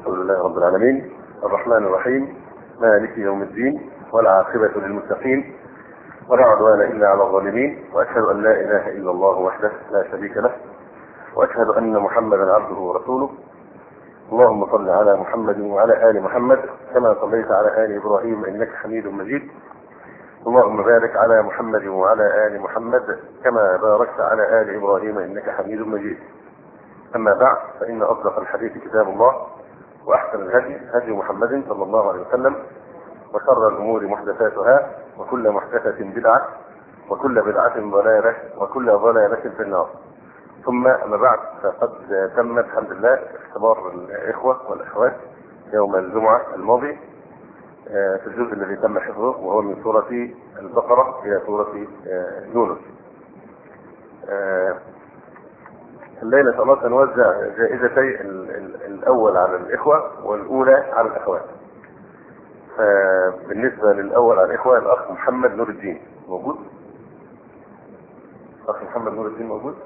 الحمد لله رب العالمين الرحمن الرحيم مالك يوم الدين والعاقبة للمتقين ولا عدوان إلا على الظالمين، وأشهد أن لا إله إلا الله وحده لا شريك له، وأشهد أن محمدا عبده ورسوله. اللهم صل على محمد وعلى آل محمد كما صليت على آل إبراهيم إنك حميد مجيد. اللهم بارك على محمد وعلى آل محمد كما باركت على آل إبراهيم إنك حميد مجيد. أما بعد، فإن أصدق الحديث كتاب الله، وأحسن الهدي هدي محمد صلى الله عليه وسلم، وشر الأمور محدثاتها، وكل محدثة بدعة، وكل بدعة ضلالة، وكل ضلالة في النار. ثم أما بعد، فقد تم الحمد لله اختبار الإخوة والأخوات يوم الجمعة الماضي في الجزء الذي تم حفظه، وهو من سورة البقرة إلى سورة يونس. الليلة الله سنوزع جائزتي الأول على الإخوة والأولى على الأخوات. بالنسبة للأول على الإخوة، الأخ محمد نور الدين موجود؟ الأخ محمد نور الدين موجود؟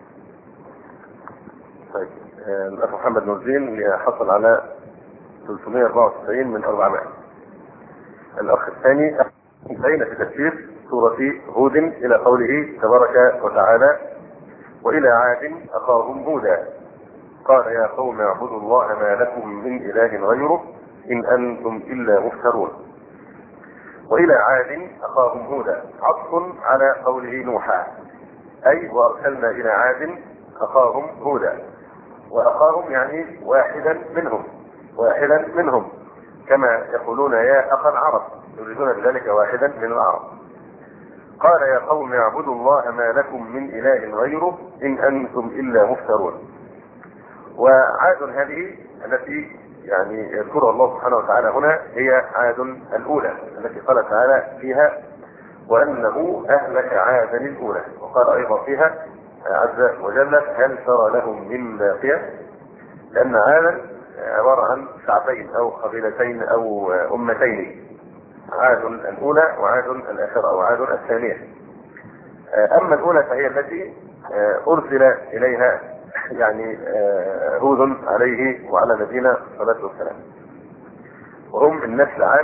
طيب، الأخ محمد نور الدين حصل على 394 من 400. الأخ الثاني بين في تفسير سورة هود إلى قوله تبارك وتعالى: وإلى عاد أخاهم هودا قال يا قوم اعبدوا الله ما لكم من إله غيره إن أنتم إلا مفترون. وإلى عاد أخاهم هودا عطف على قوله نوحا، أي وأرسلنا إلى عاد أخاهم هودا، وأخاهم يعني واحدا منهم كما يقولون يا أخا العرب، يريدون بذلك واحدا من العرب. قال يا قوم اعبدوا الله ما لكم من إله غيره إن أنتم إلا مفترون. وعاد هذه التي يعني يذكرها الله سبحانه وتعالى هنا هي عاد الأولى التي قال تعالى فيها وأنه أهلك عادا الأولى، وقال أيضا فيها عز وجل هل ترى لهم من باقية، لأن عادا عبارة عن شعبين أو قبيلتين أو أمتين، عاد الأولى وعاد الآخرة أو عاد الثانية. أما الأولى فهي التي أرسل إليها يعني هود عليه وعلى نبينا الصلاة والسلام، وهم من نسل عاد،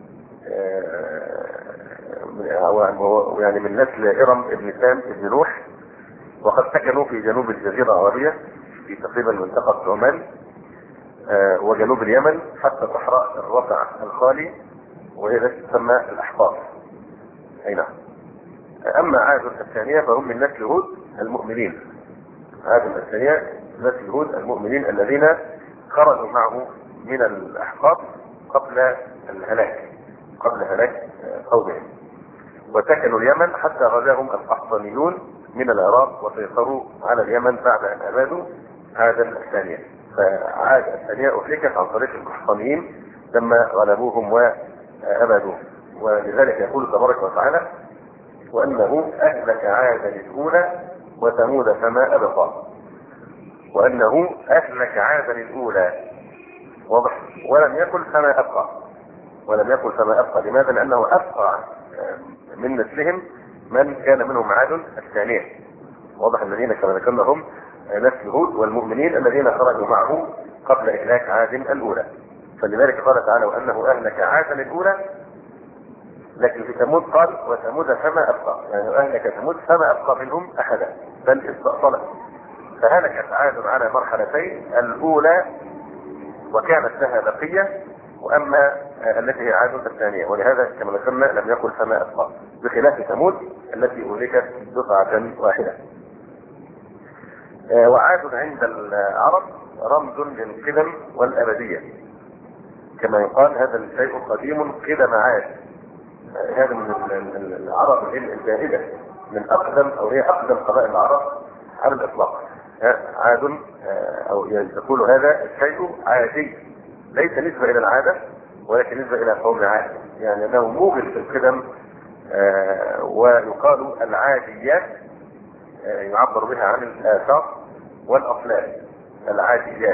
يعني من نسل إرم ابن سام ابن نوح، وقد سكنوا في جنوب الجزيرة العربية في تقريبا منطقة عمان وجنوب اليمن حتى صحراء الربع الخالي، وهي التي تسمى الأحقاف. أي نعم. أما عاد الثانية فهم من نسل هود المؤمنين. عاد الثانية نسل هود المؤمنين الذين خرجوا معه من الأحقاف قبل هلاك قومهم، وسكنوا اليمن حتى غزاهم القحطانيون من العراق وسيطروا على اليمن بعد أن أبادوا عادا الثانية. فعاد الثانية أهلكت عن طريق القحطانيين لما غلبوهم وأبادوهم، ولذلك يقول تبارك وتعالى وأنه أهلك عادا الأولى وثمود فما أبقى. وأنه أهلك عادا الأولى، واضح، ولم يكن فما أبقى. لماذا؟ لأنه أبقى من نسلهم من كان منهم عاد الثانية، واضح، الذين كما ذكرنا هم نسل هود والمؤمنين الذين خرجوا معه قبل إهلاك عاد الأولى. فلذلك قال تعالى وأنه أهلك عادا الأولى، لكن في ثمود قال وثمود فما أبقى، يعني أهلك ثمود فما أبقى منهم أحدا بل استأصله. فهلكت عاد على مرحلتين، الأولى وكانت لها بقية، وأما التي هي عاد الثانية، ولهذا كما ذكرنا لم يقل فما أبقى، بخلاف ثمود التي أهلكت دفعة واحدة. وعاد عند العرب رمز للقدم والأبدية، كما يقال هذا الشيء قديم قدم عاد. هذا من العرب الزاهدة، من أقدم أو هي أقدم قبائل العرب على الإطلاق. عاد أو يقول هذا الشيء عادي، ليس نسبة إلى العادة ولكن نسبة إلى قوم عاد، يعني أنه موجد في القدم. ويقال العاديات يعبر بها عن الآثار والأصلاب، العاديات.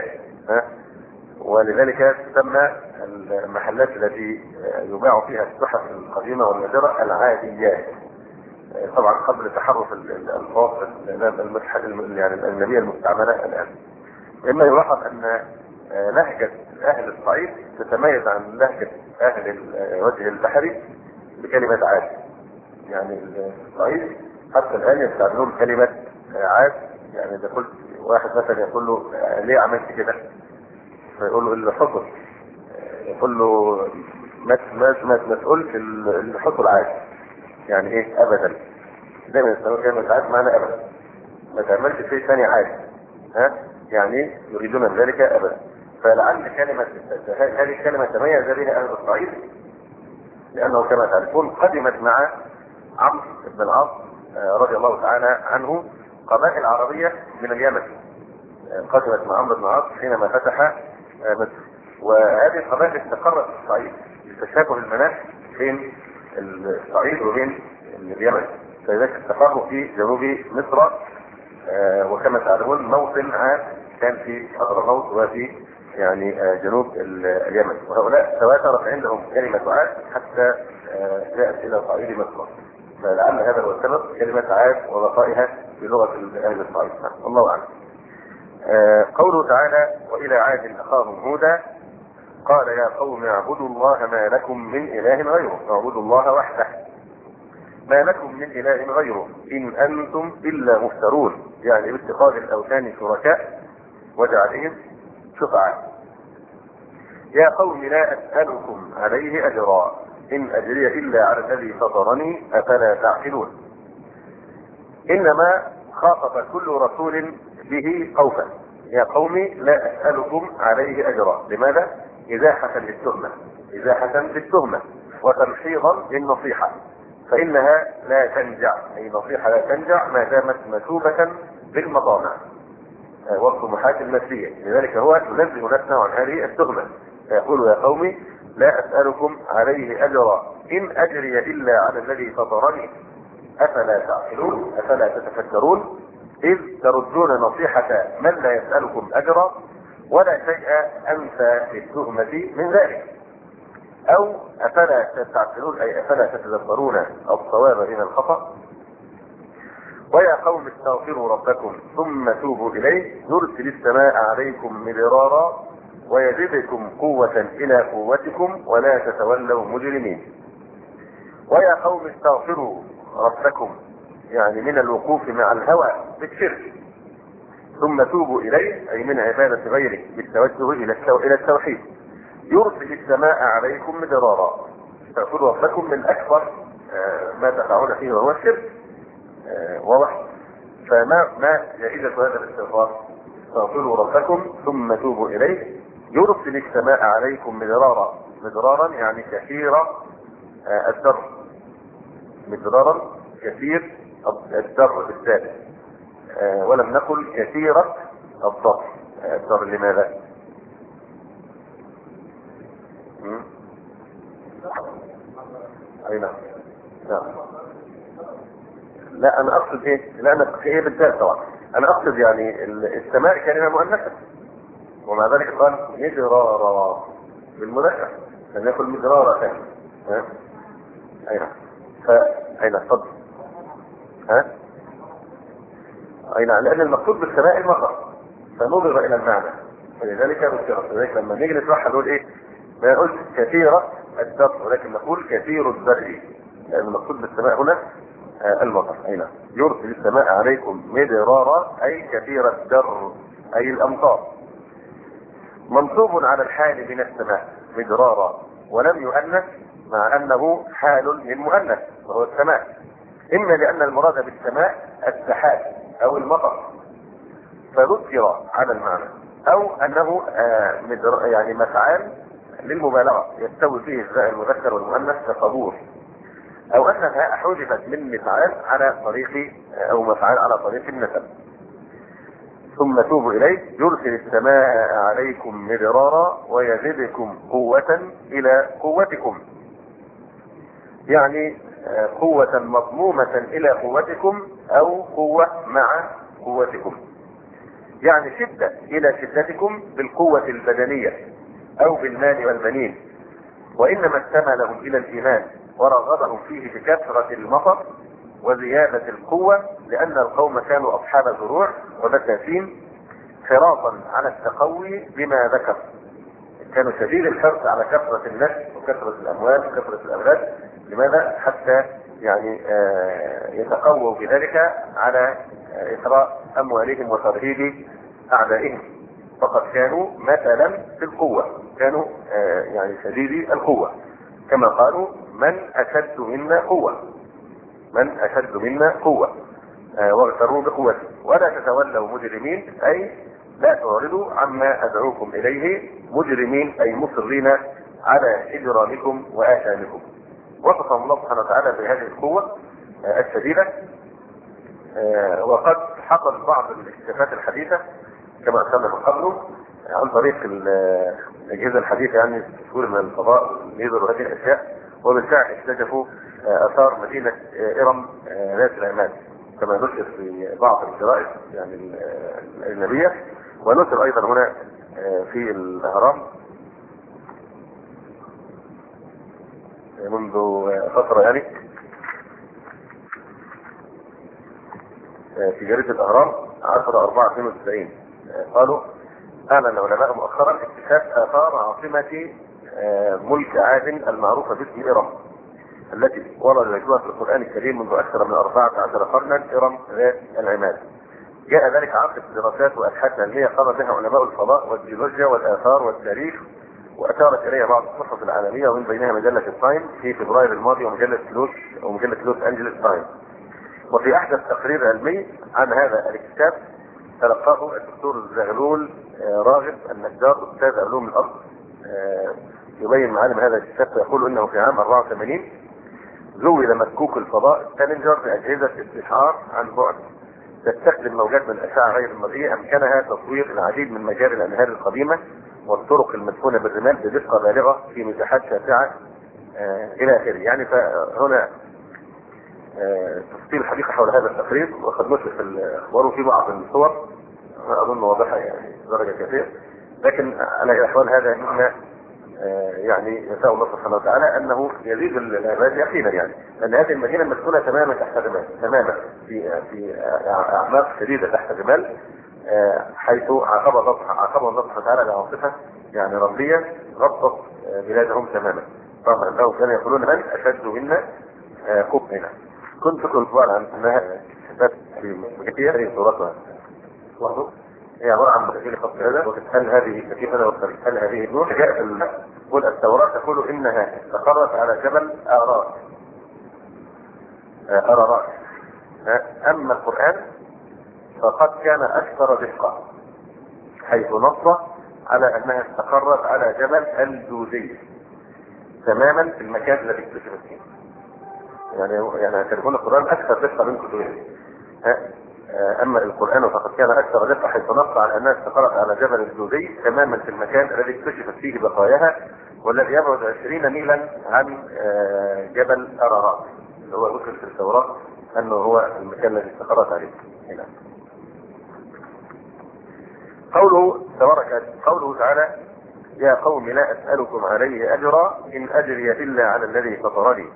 ولذلك تسمى المحلات التي يباع فيها التحف القديمة والنادرة العاديات، طبعا قبل تحرف الألفاظ يعني الأجنبية المستعملة الآن. إما يلاحظ أن لهجة اهل الصعيد تتميز عن لهجة اهل الوجه البحري بكلمة عاد. يعني الصعيد حتى الان يستعملون كلمة عاد. يعني اذا قلت واحد مثلا يقول له ليه عملت كده؟ فيقول له اللي حصل. يقول له ما تقولش اللي حصل عاد. يعني ايه؟ ابدا. دايما يستعملون كلمة عاد معنى ابدا. ما تعملش شيء ثاني عاد. يعني يريدون ذلك ابدا. فلعل هذه الكلمة تميز بها اهل الصعيد لانه كما تعرفون قدمت مع عمرو بن العاص رضي الله تعالى عنه قبائل عربية من اليمن. قدمت مع عمرو بن العاص حينما فتح مصر، وهذه القبائل استقرت في الصعيد لتشابه المناخ بين الصعيد وبين اليمن، فلذلك استقروا في جنوب مصر. وكما تعلمون موطن عاد كان في حضرموت وفي يعني جنوب اليمن، وهؤلاء تواترت عندهم كلمة عاد حتى جاءت الى صعيد مصر. فلعل هذا هو السبب كلمة عاد وبقائها بلغة اهل الصعيد. الله اعلم. قوله تعالى: والى عاد اخاهم هودا قال يا قوم اعبدوا الله ما لكم من اله غيره. اعبدوا الله وحده ما لكم من اله غيره ان انتم الا مفترون. يعني باتخاذ الاوثان شركاء وجعلهم شفعاء. يا قوم لا اسالكم عليه اجرا ان اجري الا على الذي فطرني افلا تعقلون. انما خاطب كل رسول به قوما. يا قوم لا اسالكم عليه اجرا. لماذا؟ ازاحه للتهمه وتمحيضا للنصيحه، فانها لا تنجع. اي نصيحه لا تنجع ما دامت مثوبه بالمطامع والطموحات الماديه. لذلك هو ينزه نفسه عن هذه التهمه فيقول: يا قوم لا اسالكم عليه اجرا ان اجري الا على الذي فطرني افلا تعقلون. افلا تتفكرون اذ تردون نصيحه من لا يسالكم اجرا ولا شيء انفى للتهمه من ذلك. او افلا تعقلون اي افلا تتدبرون الصواب من الخطا. ويا قوم استغفروا ربكم ثم توبوا اليه يرسل السماء عليكم مدرارا ويزدكم قوة الى قوتكم ولا تتولوا مجرمين. ويا قوم استغفروا ربكم يعني من الوقوف مع الهوى بالشرك ثم توبوا اليه اي من عبادة غيره بالتوجه الى التوحيد. يرسل السماء عليكم مدرارا. استغفروا ربكم من اكبر ما تقعون فيه وهو الشرك. واضح؟ فما جائزة هذا الاستغفار؟ استغفروا ربكم ثم توبوا اليه يرسل السماء عليكم مدرارا يعني كثير الدر. مدرارا كثير الدر بالذات، ولم نقل كثيرة الضر. الضر لماذا؟ اي نعم. لا انا اقصد ايه؟ لا انا ايه بالذات طبعا. انا اقصد يعني السماء كلمة مؤنثة ومع ذلك قال مدرارا بالمذكر لم يكن مدرارا ثاني. اي نعم. اي نعم. تفضل. اي نعم. لان المقصود بالسماء المطر فنظر الى المعنى ولذلك ذكرت. لذلك لما نيجي نشرحها نقول ايه؟ ما نقول كثيرة الدر ولكن نقول كثير الزرع لان المقصود بالسماء هنا المطر. اي نعم. يرسل السماء عليكم مدرارا اي كثير الدر اي الامطار. منصوب على الحال من السماء مدرارا ولم يؤنث مع انه حال للمؤنث وهو السماء، اما لان المراد بالسماء السحاب او المطر فذكر على المعنى، او انه يعني مفعال للمبالغه يستوي فيه الزائر المذكر والمؤنث كقبور، او انها حذفت من مفعال على طريق او مفعال على طريق النسب. ثم توبوا اليه يرسل السماء عليكم مدرارا ويزدكم قوة الى قوتكم. يعني قوة مضمومة الى قوتكم او قوة مع قوتكم. يعني شدة الى شدتكم بالقوة البدنية او بالمال والبنين. وانما استملهم الى الايمان ورغبهم فيه بكثرة المطر وزيادة القوة لان القوم كانوا اصحاب زروع وبساتين حرصا على التقوي بما ذكر. كانوا شديد الحرص على كثرة النسل وكثرة الأموال وكثرة الأولاد. لماذا؟ حتى يعني يتقووا بذلك على إثراء أموالهم وترهيب أعدائهم، فقد كانوا مثلا في القوة، كانوا يعني شديدي القوة، كما قالوا من أشد منا قوة، من أشد منا قوة، واغتروا بقوته. ولا تتولوا مجرمين، أي لا تعرضوا عما أدعوكم إليه مجرمين، أي مصرين على إجرامكم وآثامكم. وصفهم الله سبحانه وتعالى بهذه القوة الشديدة. وقد حصل بعض الاكتشافات الحديثة كما أخذنا من قبله عن طريق الأجهزة الحديثة، يعني تسوير من الفضاء والليزر وهذه الأشياء، وبالفعل اكتشفوا آثار مدينة إرم ذات العماد كما نشر في بعض الجرائد يعني الأجنبية، ونشر أيضا هنا في الأهرام منذ فترة، يعني في جريدة الأهرام 10/4/92 قالوا أعلن العلماء مؤخرا اكتشاف آثار عاصمة ملك عاد المعروفة باسم إرم، التي ورد ذكرها في القرآن الكريم منذ أكثر من 14 قرنا، إرم ذات العماد. جاء ذلك عقب دراسات وأبحاث علمية قام بها علماء الفضاء والجيولوجيا والآثار والتاريخ، وأشارت إليها بعض الصحف العالمية ومن بينها مجلة التايم في فبراير الماضي ومجلة لوس أنجلس تايم. وفي أحدث تقرير علمي عن هذا الاكتشاف تلقاه الدكتور زغلول راغب النجار أستاذ علوم الأرض يبين معالم هذا الاكتشاف، يقول إنه في عام 84 زود مكوك الفضاء تالنجر بأجهزة استشعار عن بعد تستخدم موجات من الأشعة غير المرئية أمكنها تصوير العديد من مجاري الأنهار القديمة والطرق المدفونة بالرمال بدقة بالغة في مساحات شاسعة إلى آخره. يعني فهنا تفصيل حقيقة حول هذا التقرير، وقد نشر في الأخبار وفي بعض الصور أظن واضحة يعني درجة كثيرة، لكن على الأحوال هذا مما يعني يسأل الله سبحانه وتعالى أنه يزيد العباد يقينا، يعني أن هذه المدينة مسكونة تماما تحت الرمال، تماما في أعماق شديدة تحت الرمال، حيث عاقب الله سبحانه وتعالى بعاصفة يعني ربية غطت بلادهم تماما. طبعا أنهم كانوا يقولون من أشد منا قوة. كنت قلت عن أنها شتات في مكتية في صورتها وحده هي عبارة عن مكتية خط هذا، وهل هذه كيفنا هل هذه النور جاء تقول التوراة تقول إنها استقرت على جبل أرارات. أما القرآن فقد كان أكثر دقة، حيث نص على أنها استقرت على جبل الجوزي تماما في المكان الذي اكتشفت فيه. يعني كان القرآن أكثر دقة من كتبه. أما القرآن فقد كان أكثر دقة، حيث نص على أنها استقرت على جبل الجوزي تماما في المكان الذي اكتشفت فيه بقاياها، والذي يبعد 20 ميلا عن جبل أرارات اللي هو ذكر في التوراة أنه هو المكان الذي استقرت عليه. هنا قوله تعالى يا قوم لا أسألكم عليه أجرا إن أجري إلا على الذي فطرني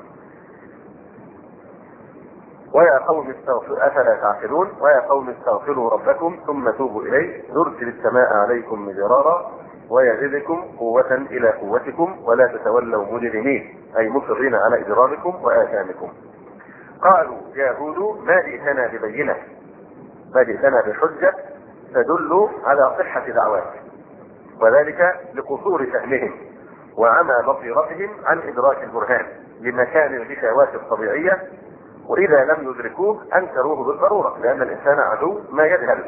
ويا قوم استغفروا أفلا تعقلون ويا قوم استغفروا ربكم ثم توبوا إليه يرسل السماء عليكم مدرارا ويزدكم قوة إلى قوتكم ولا تتولوا مجرمين، أي مصرين على إجرامكم وآثامكم. قالوا يا هود ما جئتنا ببينة، ما جئتنا بحجة تدل على صحة دعواك، وذلك لقصور فهمهم وعمى بصيرتهم عن إدراك البرهان لمكان الغشاوات الطبيعية، وإذا لم يدركوه أنكروه بالضرورة، لأن الإنسان عدو ما يجهل.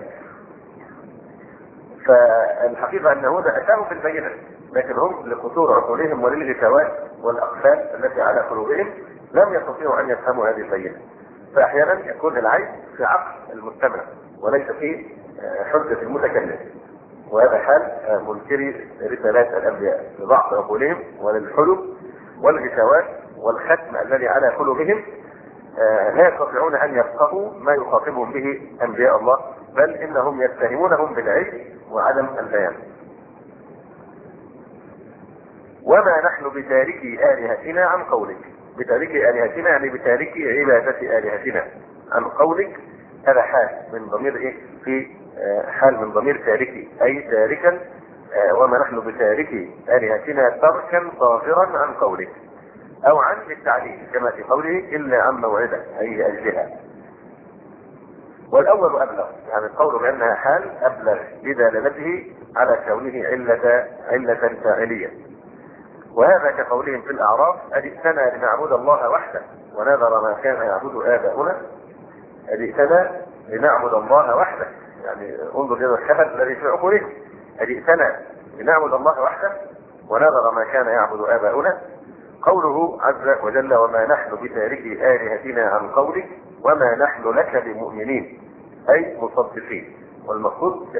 فالحقيقة أن هود أتاهم بالبينة، لكن هم لقصور عقولهم وللغشاوات والأقفال التي على قلوبهم لم يستطيعوا أن يفهموا هذه البينة. فأحيانا يكون العيب في عقل المستمع وليس في حجة المتكلم، وهذا حال منكري رسالات الأنبياء لضعف عقولهم وللحلم والغشاوات والختم الذي على قلوبهم، لا يستطيعون أن يفقهوا ما يخاطبهم به أنبياء الله، بل إنهم يتهمونهم بالعلم وعدم البيان. وما نحن بتاركي آلهتنا عن قولك، بتاركي آلهتنا يعني بتاركي عبادة آلهتنا عن قولك، هذا حال من ضمير في حال من ضمير تاركي، أي تاركا وما نحن بتارك آلهتنا تركا ظاهرا عن قولك، أو عن التعليل كما في قوله إلا عن موعدة أي لأجلها. والأول أبلغ، يعني القول بأنها حال أبلغ بدلالته على كونه علة فاعلية. وهذا كقولهم في الأعراف أجئتنا لنعبد الله وحده ونذر ما كان يعبد آباؤنا. أجئتنا لنعبد الله وحده، يعني انظر إلى الخبر الذي في عقولهم. أجئتنا لنعبد الله وحده ونذر ما كان يعبد آباؤنا. قوله عز وجل وما نحن بتاركي آلهتنا عن قولك وما نحن لك بمؤمنين، أي مصدقين، والمقصود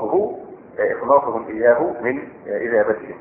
إقناطهم إياه من إجابتهم.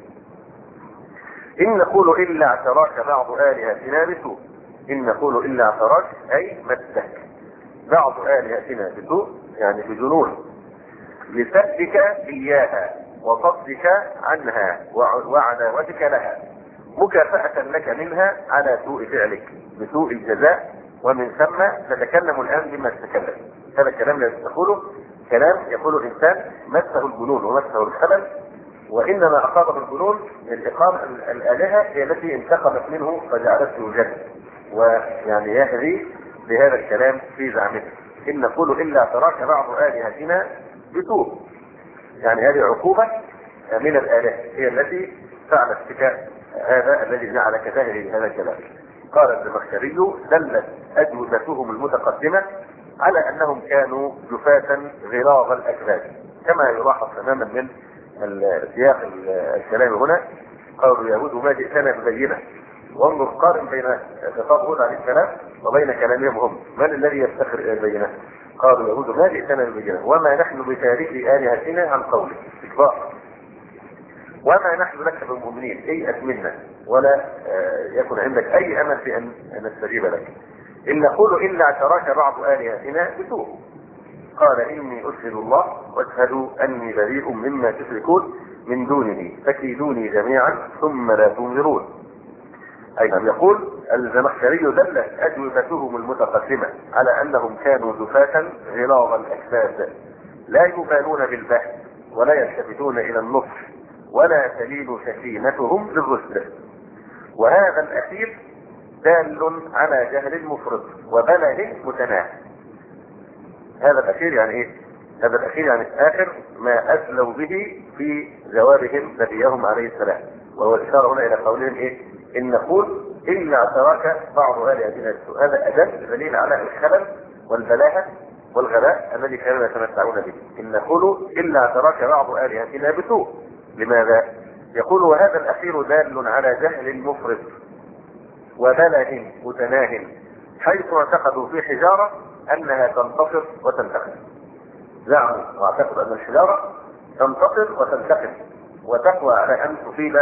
إن نقول إلا اعتراك بعض آلهتنا بسوء. إن نقول إلا اعتراك أي مسك بعض آلهتنا بسوء، يعني بجنون، لسبك إياها وصدك عنها وعداوتك لها، مكافأة لك منها على سوء فعلك بسوء الجزاء. ومن ثم نتكلم الآن بما تتكلم. هذا الكلام الذي تقوله كلام يقول الإنسان مسه الجنون ومسه الخلل، وإنما أصابه الجنون من إقام الآلهة هي التي انتقمت منه فجعلته جد، ويعني يهدي بهذا الكلام في زعمه. إن نقول إلا اعتراك بعض آلهتنا بسوء، يعني هذه عقوبة من الآلهة هي التي فعلت بك هذا الذي جعلك تهدي بهذا الكلام. قال الزمخشري دلت أجوبتهم المتقدمة على أنهم كانوا جفاة غلاظ الأكباد، كما يلاحظ تماما من سياق الكلام هنا. قالوا اليهود ما جئتنا ببينة. وانظر قارن بين خطاب هود عليه السلام وبين كلامهم هم، من الذي يفتخر البينة؟ قالوا اليهود ما جئتنا ببينة وما نحن بتاركي آلهتنا عن قولك، استكبار. وما نحن لك بالمؤمنين، ايأس منا ولا يكن عندك اي امل في ان نستجيب لك. ان نقول الا اعتراك بعض آلهتنا بسوء. قال اني اشهد الله واشهدوا اني بريء مما تشركون من دونه فكيدوني جميعا ثم لا تنظرون. ايضا يقول الزمخشري دلت اجوبتهم المتقدمه على انهم كانوا جفاة غلاظ الاجساد لا يبالون بالبحث ولا يلتفتون الى النصح ولا تلين سكينتهم للرشد. وهذا الأخير دال على جهل مفرط وبلل متناهي. هذا الأخير يعني إيه؟ هذا الأخير يعني آخر ما أسلوا به في جوابهم نبيهم عليه السلام، وهو الإشارة هنا إلى قولهم إيه؟ إن نقول إلا اعتراك بعض آلهتنا بسوء. هذا أدل دليل على الخلل والبلاهة والغباء الذي كانوا يتمتعون به. إن نقول إلا اعتراك بعض آلهتنا بسوء. لماذا؟ يقول وهذا الأخير دال على جهل مفرط وبلد متناه، حيث اعتقدوا في حجارة أنها تنتصر وتنتقم. زعموا واعتقدوا أن الحجارة تنتصر وتنتقم وتقوى على أن تصيب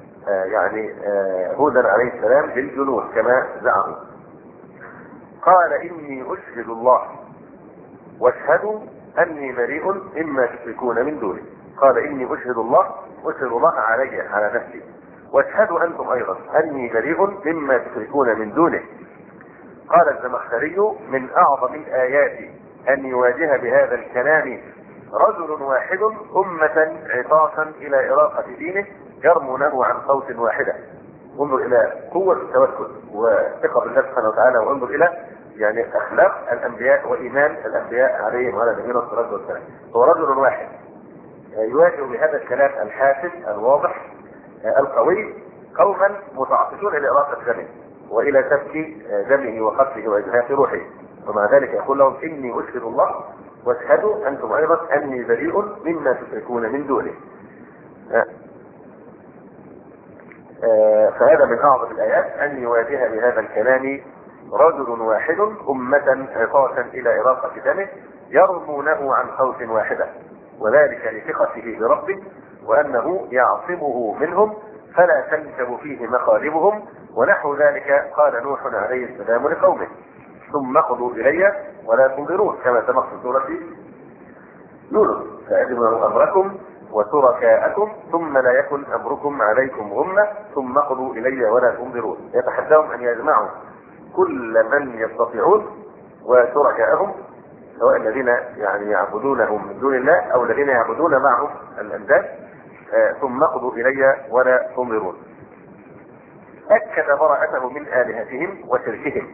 هودا عليه السلام بالجنون كما زعموا. قال إني أشهد الله واشهدوا أني بريء مما تشركون من دونه. قال إني أشهد الله على نفسي، واشهدوا أنتم أيضا أني بريء مما تشركون من دونه. قال الزمخشري من أعظم الآيات أن يواجه بهذا الكلام رجل واحد أمة عطاشا إلى إراقة دينه يرمونه عن صوت واحدة. انظر إلى قوة التوكل وثقة بالله سبحانه وتعالى، وانظر إلى أخلاق الأنبياء وإيمان الأنبياء عليهم وعلى نبينا الصلاة والسلام. هو رجل واحد يواجه بهذا الكلام الحاسم الواضح القوي قوما متعطشون الى اراقه دمه والى سفك دمه وقتله واجهاف روحه، ومع ذلك يقول لهم اني اشهد الله واشهدوا انتم ايضا اني بريء مما تشركون من دونه. فهذا من اعظم الايات ان يواجه بهذا الكلام رجل واحد امه عطاشا الى اراقه دمه يرمونه عن صوت واحده، وذلك لثقته بربه وأنه يعصمه منهم فلا تنكب فيه مخالبهم. ونحو ذلك قال نوح عليه السلام لقومه ثم اقضوا إلي ولا تنظرون، كما سبق في سورة يونس فأجمعوا أمركم وشركاءكم ثم لا يكن أمركم عليكم غمة ثم اقضوا إلي ولا تنظرون. يتحداهم أن يجمعوا كل من يستطيعون وشركاءهم، سواء الذين يعبدونهم من دون الله او الذين يعبدون معهم الانداد، ثم اقضوا إلي ولا تنظرون. أكد براءته من آلهتهم وشركهم،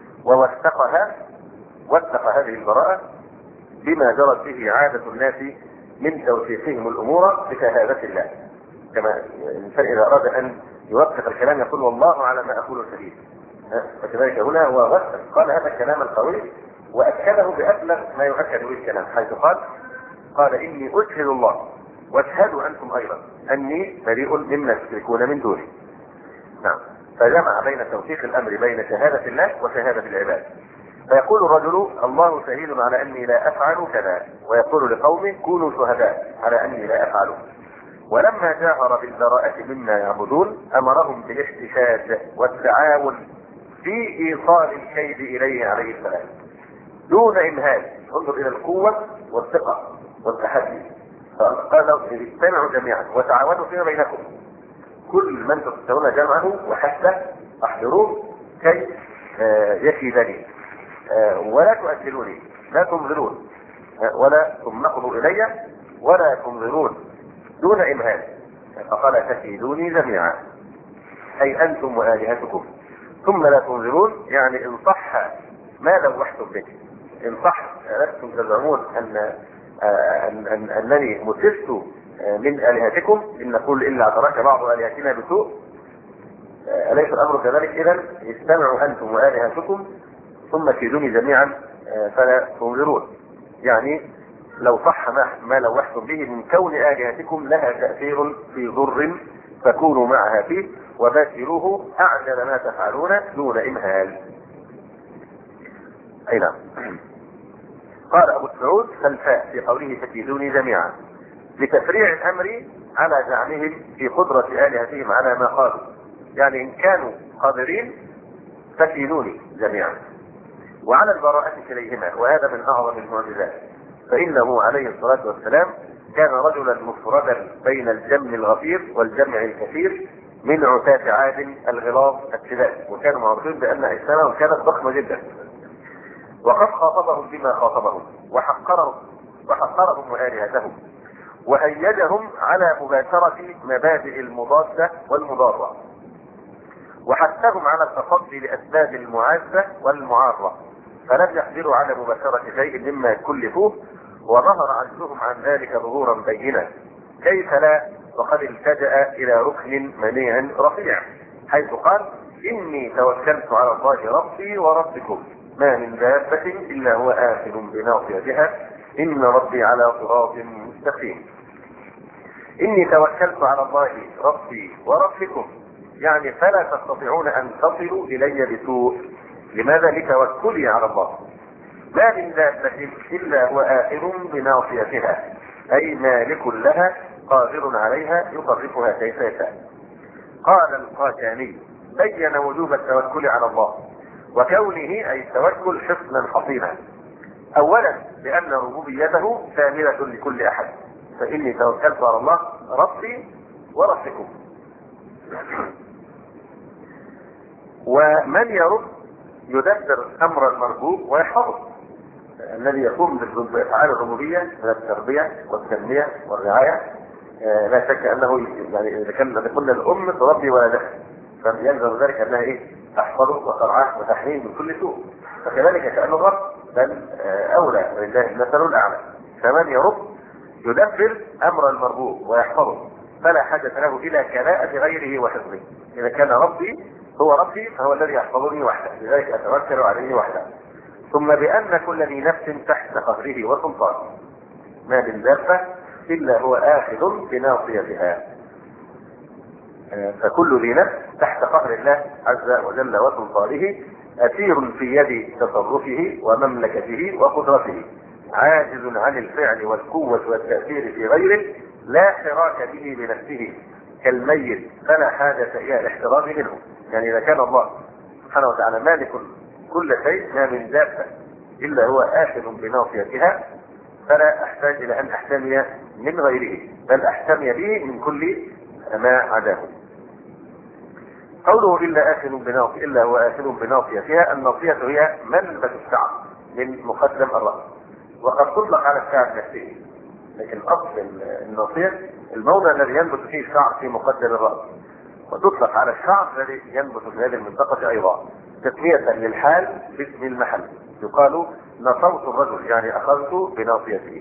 ووثق هذه البراءة بما جرت به عادة الناس من توثيقهم الأمور بشهادة الله. كما الإنسان إذا أراد أن يوثق الكلام يقول والله على ما أقول شهيد، وكذلك هنا هو وثق قال هذا الكلام القوي وأكده بأبلغ ما يؤكد به الكلام، حيث قال إني أشهد الله واشهدوا أنتم أيضا أني بريء مما تشركون من دونه. نعم. فجمع بين توثيق الأمر بين شهادة الله وشهادة العباد. فيقول الرجل الله شهيد على أني لا أفعل كذا، ويقول لقومه كونوا شهداء على أني لا أفعل. ولما جاهر بالبراءة مما يعبدون أمرهم بالاحتشاد والتعاون في إيصال الكيد إليه عليه السلام دون إمهال. انظر إلى القوة والثقة والتحدي. قال اجتمعوا جميعا وتعاونوا فيما بينكم، كل من تستطيعون جمعه وحتى احضروه كي يكيدني ولا تؤجلوني، لا تنظرون ولا تنقضوا إلي ولا تنظرون دون إمهال. فقال تكيدوني جميعا أي أنتم وآلهتكم ثم لا تنظرون، يعني إن صح ما لوحتم به، إن صح لستم تزعمون أنني متست من آلهتكم، إن نقول إلا ترك بعض آلهتنا بسوء، أليس الأمر كذلك؟ إذن استمعوا أنتم وآلهتكم ثم كيدوني جميعا فلا تنظرون، يعني لو صح ما لوحتم به من كون آلهتكم لها تأثير في ضر فكونوا معها فيه وباشروه أعجل ما تفعلون دون إمهال. أي نعم. قال أبو سعود فالفاء في قوله فكيدوني جميعا لتفريع الأمر على زعمهم في قدرة آلهتهم على ما قالوا، يعني إن كانوا قادرين فكيدوني جميعا، وعلى البراءة كليهما، وهذا من أعظم المعجزات. فإنه عليه الصلاة والسلام كان رجلا مفردا بين الجمع الغفير والجمع الكثير من عتاة عاد الغلاظ الشداد، وكانوا معروفين بأن أجسامهم كانت ضخمة جدا، وقد خاطبهم بما خاطبهم وحقرهم وآلهتهم وهيجهم على مباشرة مبادئ المضادة والمضارة، وحثهم على التصدي لأسباب المعازة والمعارة، فلم يقدروا على مباشرة شيء مما كلفوه، وظهر عجزهم عن ذلك ظهورا بينا. كيف لا وقد التجأ إلى ركن منيع رفيع، حيث قال إني توكلت على الله ربي وربكم ما من دابة إلا هو آخذ بناصيتها إن ربي على صراط مستقيم. إني توكلت على الله ربي وربكم، يعني فلا تستطيعون أن تصلوا إلي بسوء. لماذا؟ لتوكلي على الله. ما من دابة إلا هو آخذ بناصيتها، أي مالك لها قادر عليها يصرفها كيف يشاء. قال القاشاني بين وجوب التوكل على الله وكونه أي التوكل حصنا حصينا. أولا لأن ربوبيته شاملة لكل أحد، فإني توكلت على الله ربي وربكم. ومن يرد يدبر أمر المربوب ويحفظه، الذي يقوم بأفعال الربوبية من التربية والتنمية والرعاية، لا شك أنه يعني إذا كان قلنا الأم تربي ولدها فيلزم ذلك أنها تحفظه وترعاه وتحميه من كل سوء، فكذلك كأن الرب بل أولى ولله المثل الأعلى. فمن يرد يدبر أمر المربوب ويحفظه فلا حاجة له إلى كلاءة غيره وحفظه. إذا كان ربي هو ربي فهو الذي يحفظني وحده، لذلك أتوكل عليه وحده. ثم بأن كل ذي نفس تحت قهره وسلطانه، ما من دابة إلا هو آخذ بناصيتها، فكل ذي نفس تحت قهر الله عز وجل وسلطانه، أسير في يد تصرفه ومملكته وقدرته، عاجز عن الفعل والقوة والتأثير في غيره، لا حراك به بنفسه كالميت فلا حاجة إلى الاحتراز منه. يعني إذا كان الله سبحانه وتعالى مالك كل شيء ما من دابة إلا هو آخذ بناصيتها، فلا أحتاج إلى أن أحتمي من غيره، بل أحتمي به من كل ما عداه. قوله إلا هو آخذ بناصيتها، الناصية هي منبت الشعر من مقدم الرأس، وقد تطلق على الشعر نفسه، لكن اصل الناصية الموضع الذي ينبت فيه الشعر في مقدم الرأس، وتطلق على الشعر الذي ينبت في هذه المنطقة ايضا تسمية للحال باسم المحل. يقال نصرت الرجل يعني اخذت بناصيته،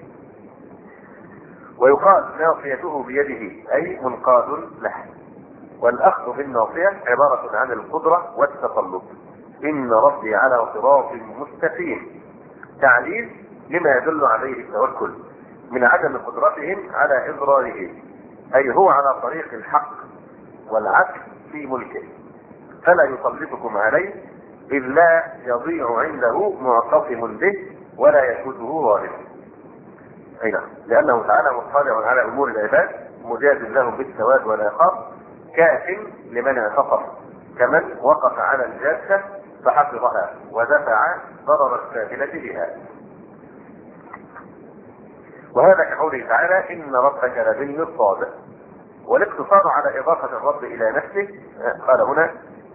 ويقال ناصيته بيده اي منقاد له. والاخذ بالناصية عبارة عن القدرة والتسلط. ان ربي على صراط مستقيم، تعليل لما يدل عليه التوكل من عدم قدرتهم على اضراره، اي هو على طريق الحق والعدل في ملكه، فلا يسلطكم عليه اذ لا يضيع عنده معتصم به ولا يفوته ظالم. اي نعم، لانه تعالى مطلع على امور العباد مجاز لهم بالثواب والعقاب، كاف لمن اعتصم، كمن وقف على الجاده فحفظها ودفع ضرر السافلة بها. وهذا كقوله تعالى ان ربك لبالمرصاد. والاقتصار على اضافة الرب الى نفسه، قال هنا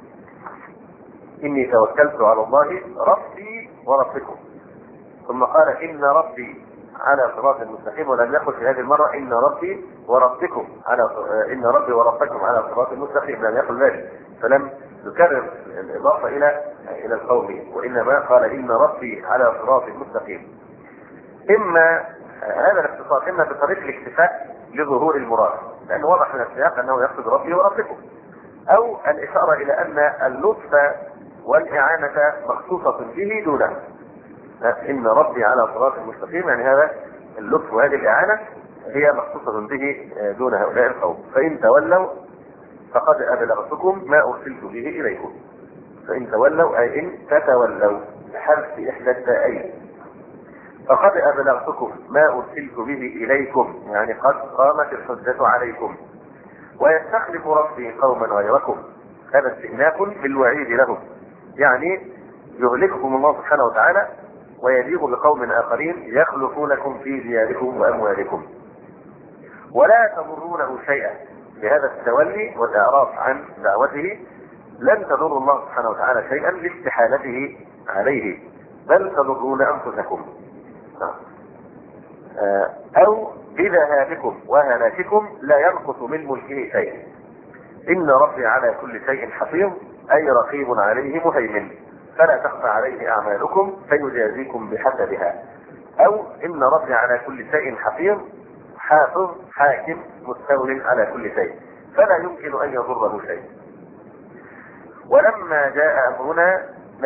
اني توكلت على الله ربي وربكم، ثم قال ان ربي على صراط مستقيم، ولم يقل في هذه المرة ان ربي وربكم ان ربي وربكم على صراط مستقيم، لم يقل ذلك، فلم يكرر الاضافة الى القوم، وانما قال ان ربي على صراط مستقيم. اما هذا الاختصار اما بطريق الاكتفاء لظهور المراد، لانه واضح من السياق انه يقصد ربي وربكم، او الاشاره الى ان اللطف والاعانه مخصوصه به دونه. ان ربي على صراط مستقيم يعني هذا اللطف وهذه الاعانه هي مخصوصه به دون هؤلاء القوم. فان تولوا فقد ابلغتكم ما ارسلت به اليكم. فان تولوا اي ان تتولوا بحذف احدى التائين، فقد ابلغتكم ما ارسلت به اليكم يعني قد قامت الحجه عليكم. ويستخلف ربي قوما غيركم، هذا استئناف بالوعيد لهم، يعني يهلككم الله سبحانه وتعالى ويجيب بقوم اخرين يخلفونكم في دياركم واموالكم، ولا تضرونه شيئا. بهذا التولي والاعراض عن دعوته لن تضر الله سبحانه وتعالى شيئا لاستحالته عليه، بل تضرون انفسكم. او بذهابكم وهلاككم لا ينقص من ملكه شيء. ان ربي على كل شيء حفيظ اي رقيب عليه مهيمن، فلا تخفى عليه اعمالكم فيجازيكم بحسبها. او ان ربي على كل شيء حفيظ حافظ حاكم مستول على كل شيء، فلا يمكن ان يضره شيء. ولما جاء امرنا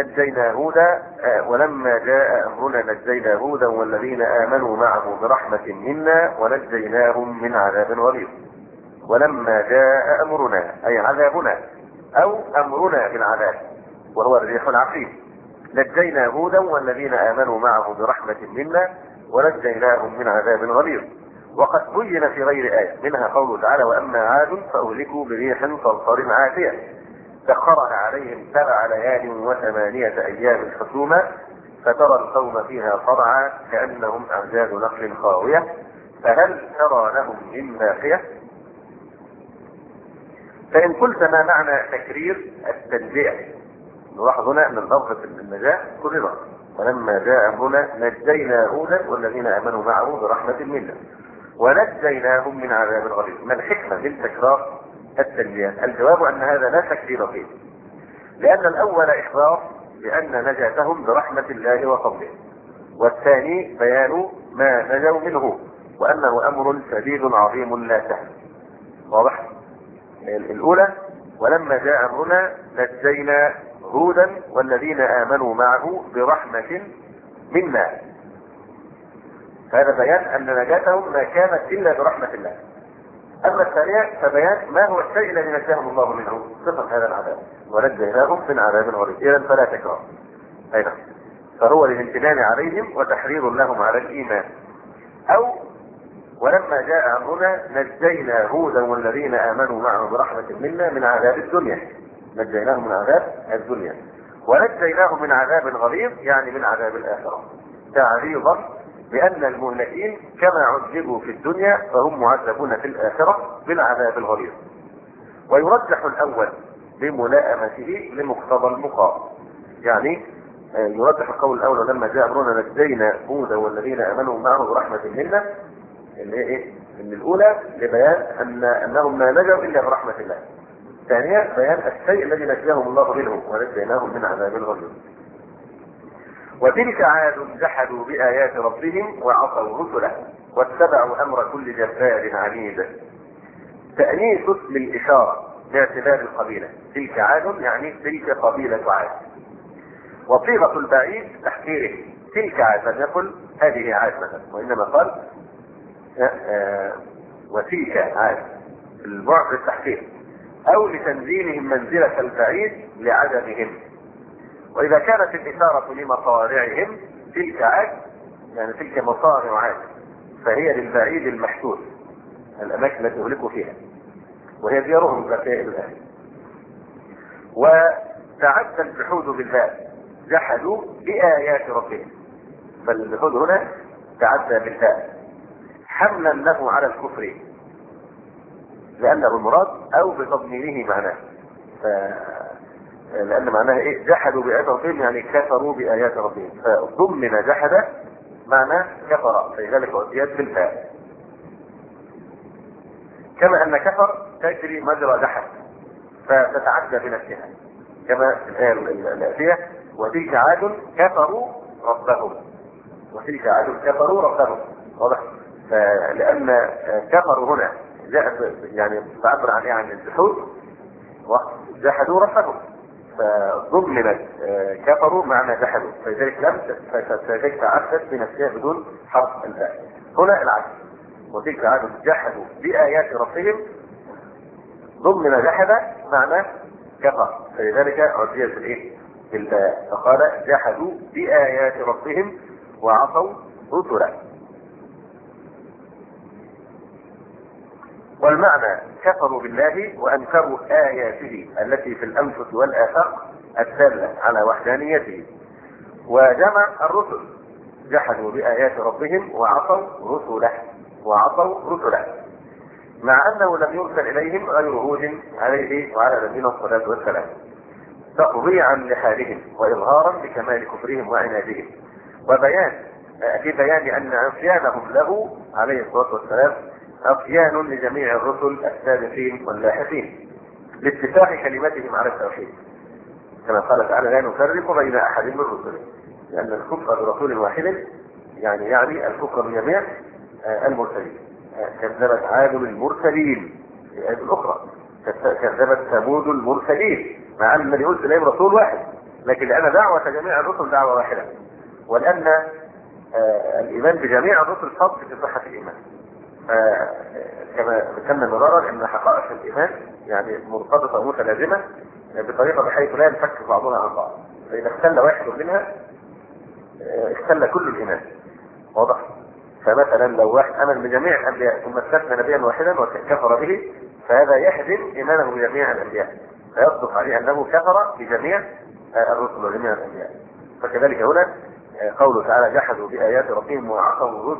نجينا هودا والذين امنوا معه برحمة منا ونجيناهم من عذاب غليظ. ولما جاء امرنا اي عذابنا، او امرنا بالعذاب وهو الريح العقيم، نجينا هودا والذين امنوا معه برحمة منا ونجيناهم من عذاب غليظ. وقد بين في غير آية، منها قوله تعالى واما عاد فاهلكوا بريح صرصر عاتية سخرها عليهم 7 ليال و8 ايام حسوما فترى القوم فيها صرعى كانهم اعجاز نخل خاوية فهل ترى لهم من باقية. فان قلت ما معنى تكرير التنبيه، نلاحظ هنا ان اللفظ في النجاة كرر. ولما جاء امرنا نجينا هودا والذين امنوا معه برحمة منا ونجيناهم من عذاب غليظ. ما الحكمة من تكرار التنبيه؟ الجواب ان هذا لا تكرير فيه، لان الاول اخبار بان نجاتهم برحمة الله وفضله، والثاني بيان ما نجوا منه وانه امر شديد عظيم لا سهل. واضح؟ الاولى ولما جاء امرنا نجينا هودا والذين امنوا معه برحمة منا، هذا بيان ان نجاتهم ما كانت الا برحمة الله. اما الثانية فبيان ما هو الشيء الذي نجاهم الله منه، صفة هذا العذاب ونجيناهم من عذاب غليظ. اذا فلا تكرار، اي نعم، فهو للامتنان عليهم وتحريض لهم على الايمان. او ولما جاء امرنا نجينا هودا والذين امنوا معه برحمة منا من عذاب الدنيا، نجيناهم من عذاب الدنيا ونجيناهم من عذاب غليظ يعني من عذاب الاخرة، تعريضا بان المهلكين كما عذبوا في الدنيا فهم معذبون في الاخرة بالعذاب الغليظ. ويرجح الاول بملائمته لمقتضى المقام، يعني يرجح القول الاول لما جاء امرنا نجينا هودا والذين امنوا معه برحمة منا اللي هي ايه؟ ان الاولى لبيان انهم ما نجوا الا برحمه الله. ثانيا بيان الشيء الذي نجاهم الله منه ونجيناهم من عذاب الغيوم. وتلك عاد جحدوا بآيات ربهم وعصوا رسله واتبعوا امر كل جبار عنيد. تأنيث اسم الإشارة باعتبار القبيلة، تلك عاد يعني تلك قبيلة عاد. وصيغة البعيد تحقيره، تلك عاد، لم يقل هذه عاد مثلا، وإنما قال وتلك عاد، البعد للتحقير أو لتنزيلهم منزلة البعيد لعدمهم. وإذا كانت الإشارة لمصارعهم تلك عاد يعني تلك مصارع عاد، فهي للبعيد المحسوس، الأماكن التي يهلكوا فيها، وهي ديارهم كسائر الأهل. وتعدى الجحود بالباء، جحدوا بآيات ربهم، فالجحود هنا تعدى بالباء حملا له على الكفر لأنه المراد أو بتضمينه معناه، لأن معناها إيه؟ جحدوا بآيات ربهم يعني كفروا بآيات ربهم، فضمن جحد معنى كفر، فلذلك أتيت بالباء. كما أن كفر تجري مجرى جحد فتتعدى بنفسها، كما في الآية الآتية وتلك عاد كفروا ربهم، وتلك عاد كفروا ربهم، واضح؟ لأن كفروا هنا جاءت يعني تعبر عن الجحود وجحدوا ربهم، فضمنت كفروا معنى جحدوا، فلذلك لم تعدت بنفسها بدون حرف الباء. هنا العكس، وتلك عاد جحدوا بآيات ربهم ضمن جحد معنى كفر، فلذلك عديت بالايه؟ بالباء، فقال جحدوا بآيات ربهم وعصوا رسله. والمعنى كفروا بالله وانكروا آياته التي في الانفس والآفاق الدالة على وحدانيته. وجمع الرسل، جحدوا بآيات ربهم وعصوا رسله، مع انه لم يرسل اليهم غير هود عليه وعلى نبينا الصلاه والسلام، تقضيعا لحالهم واظهارا لكمال كفرهم وعنادهم، وبيان ببيان ان عصيانهم له عليه الصلاه والسلام عصيان لجميع الرسل السابقين واللاحقين لاتفاق كلمتهم على التوحيد، كما قال تعالى لا نفرق بين احد من رسله، لان الكفر برسول واحد يعني الكفر بجميع المرسلين. كذبت عاد المرسلين في الآية الأخرى، كذبت ثمود المرسلين، مع أن الذي أرسل إليهم رسول واحد، لكن لأن دعوة جميع الرسل دعوة واحدة، ولأن الإيمان بجميع الرسل شرط في صحة الإيمان. كما ذكرنا مرارا أن حقائق الإيمان يعني مرتبطة ومتلازمة بطريقة بحيث لا ينفك بعضها عن بعض، فإذا اختل واحد منها اختل كل الإيمان، واضح؟ فمثلا لو واحد امن بجميع الانبياء ثم استثنى نبيا واحدا وكفر به، فهذا يهدم ايمانه بجميع الانبياء، فيصدق عليه انه كفر بجميع الرسل وجميع الانبياء. فكذلك هنا قوله تعالى جحدوا بايات ربهم وعصوا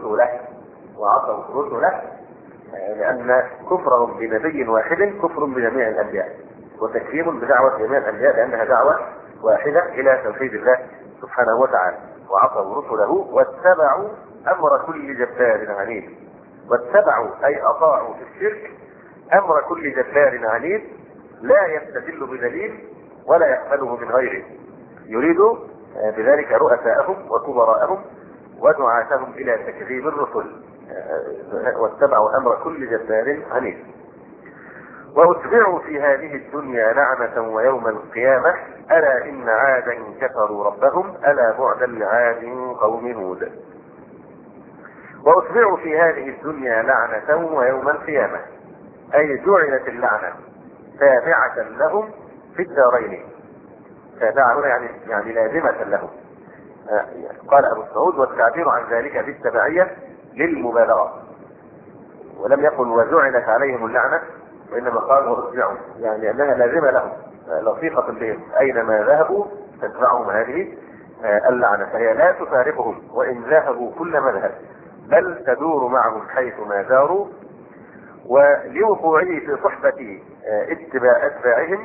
رسله، لان كفرهم بنبي واحد كفر بجميع الانبياء، وتكفير بدعوه جميع الانبياء لانها دعوه واحده الى توحيد الله سبحانه وتعالى. وعصوا رسله واتبعوا امر كل جبار عنيد، واتبعوا اي اطاعوا في الشرك امر كل جبار عنيد لا يستدل بدليل ولا يقبله من غيره، يريد بذلك رؤساءهم وكبراءهم ودعاتهم الى تكذيب الرسل. واتبعوا امر كل جبار عنيد. واتبعوا في هذه الدنيا لعنة ويوم القيامة الا ان عادا كفروا ربهم الا بعدا لعاد قوم هود. واتبعوا في هذه الدنيا لعنة ويوم القيامة، اي جعلت اللعنة تابعة لهم في الدارين، تابعة هنا يعني لازمة لهم. قال ابو سعود والتعبير عن ذلك بالتبعية للمبالغة، ولم يقل وجعلت عليهم اللعنة، وانما قال واتبعوا يعني انها لازمة لهم لصيقة بهم، اينما ذهبوا تتبعهم هذه اللعنة، فهي لا تفارقهم وان ذهبوا كل مذهب، بل تدور معهم حيثما داروا. ولوقوعه في صحبة اتباع اتباعهم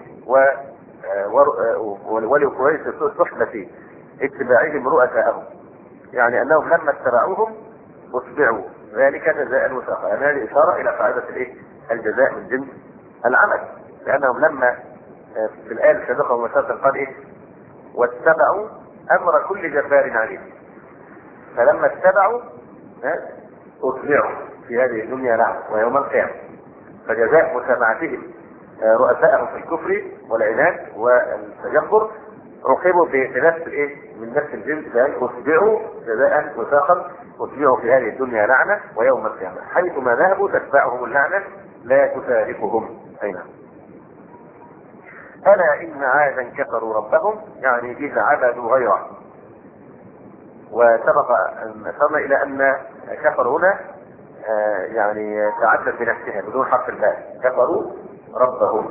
ولوقوعه في صحبة اتباعهم رؤساءهم، يعني انهم لما اتبعوهم اتبعوا ذلك جزاء وفاقا. يعني هذه إشارة إلى قاعدة الجزاء من جنس العمل، لأنهم لما في الآية السابقة مباشرة قال واتبعوا أمر كل جبار عنيد، فلما اتبعوا أتبعوا في هذه الدنيا لعنة ويوم القيامة، فجزاء متابعتهم رؤساءهم في الكفر والعناد والتجبر عوقبوا بنفس من نفس الجنس، بأن أتبعوا جزاء وفاقا، أتبعوا في هذه الدنيا لعنة ويوم القيامة حيثما ذهبوا تتبعهم اللعنة لا تفارقهم. أين ألا إن عادا كفروا ربهم، يعني إذا عبدوا غيره. وسبق أن أشرنا إلى أن كفروا هنا يعني تعدد بنفسها بدون حرف الباء، كفروا ربهم.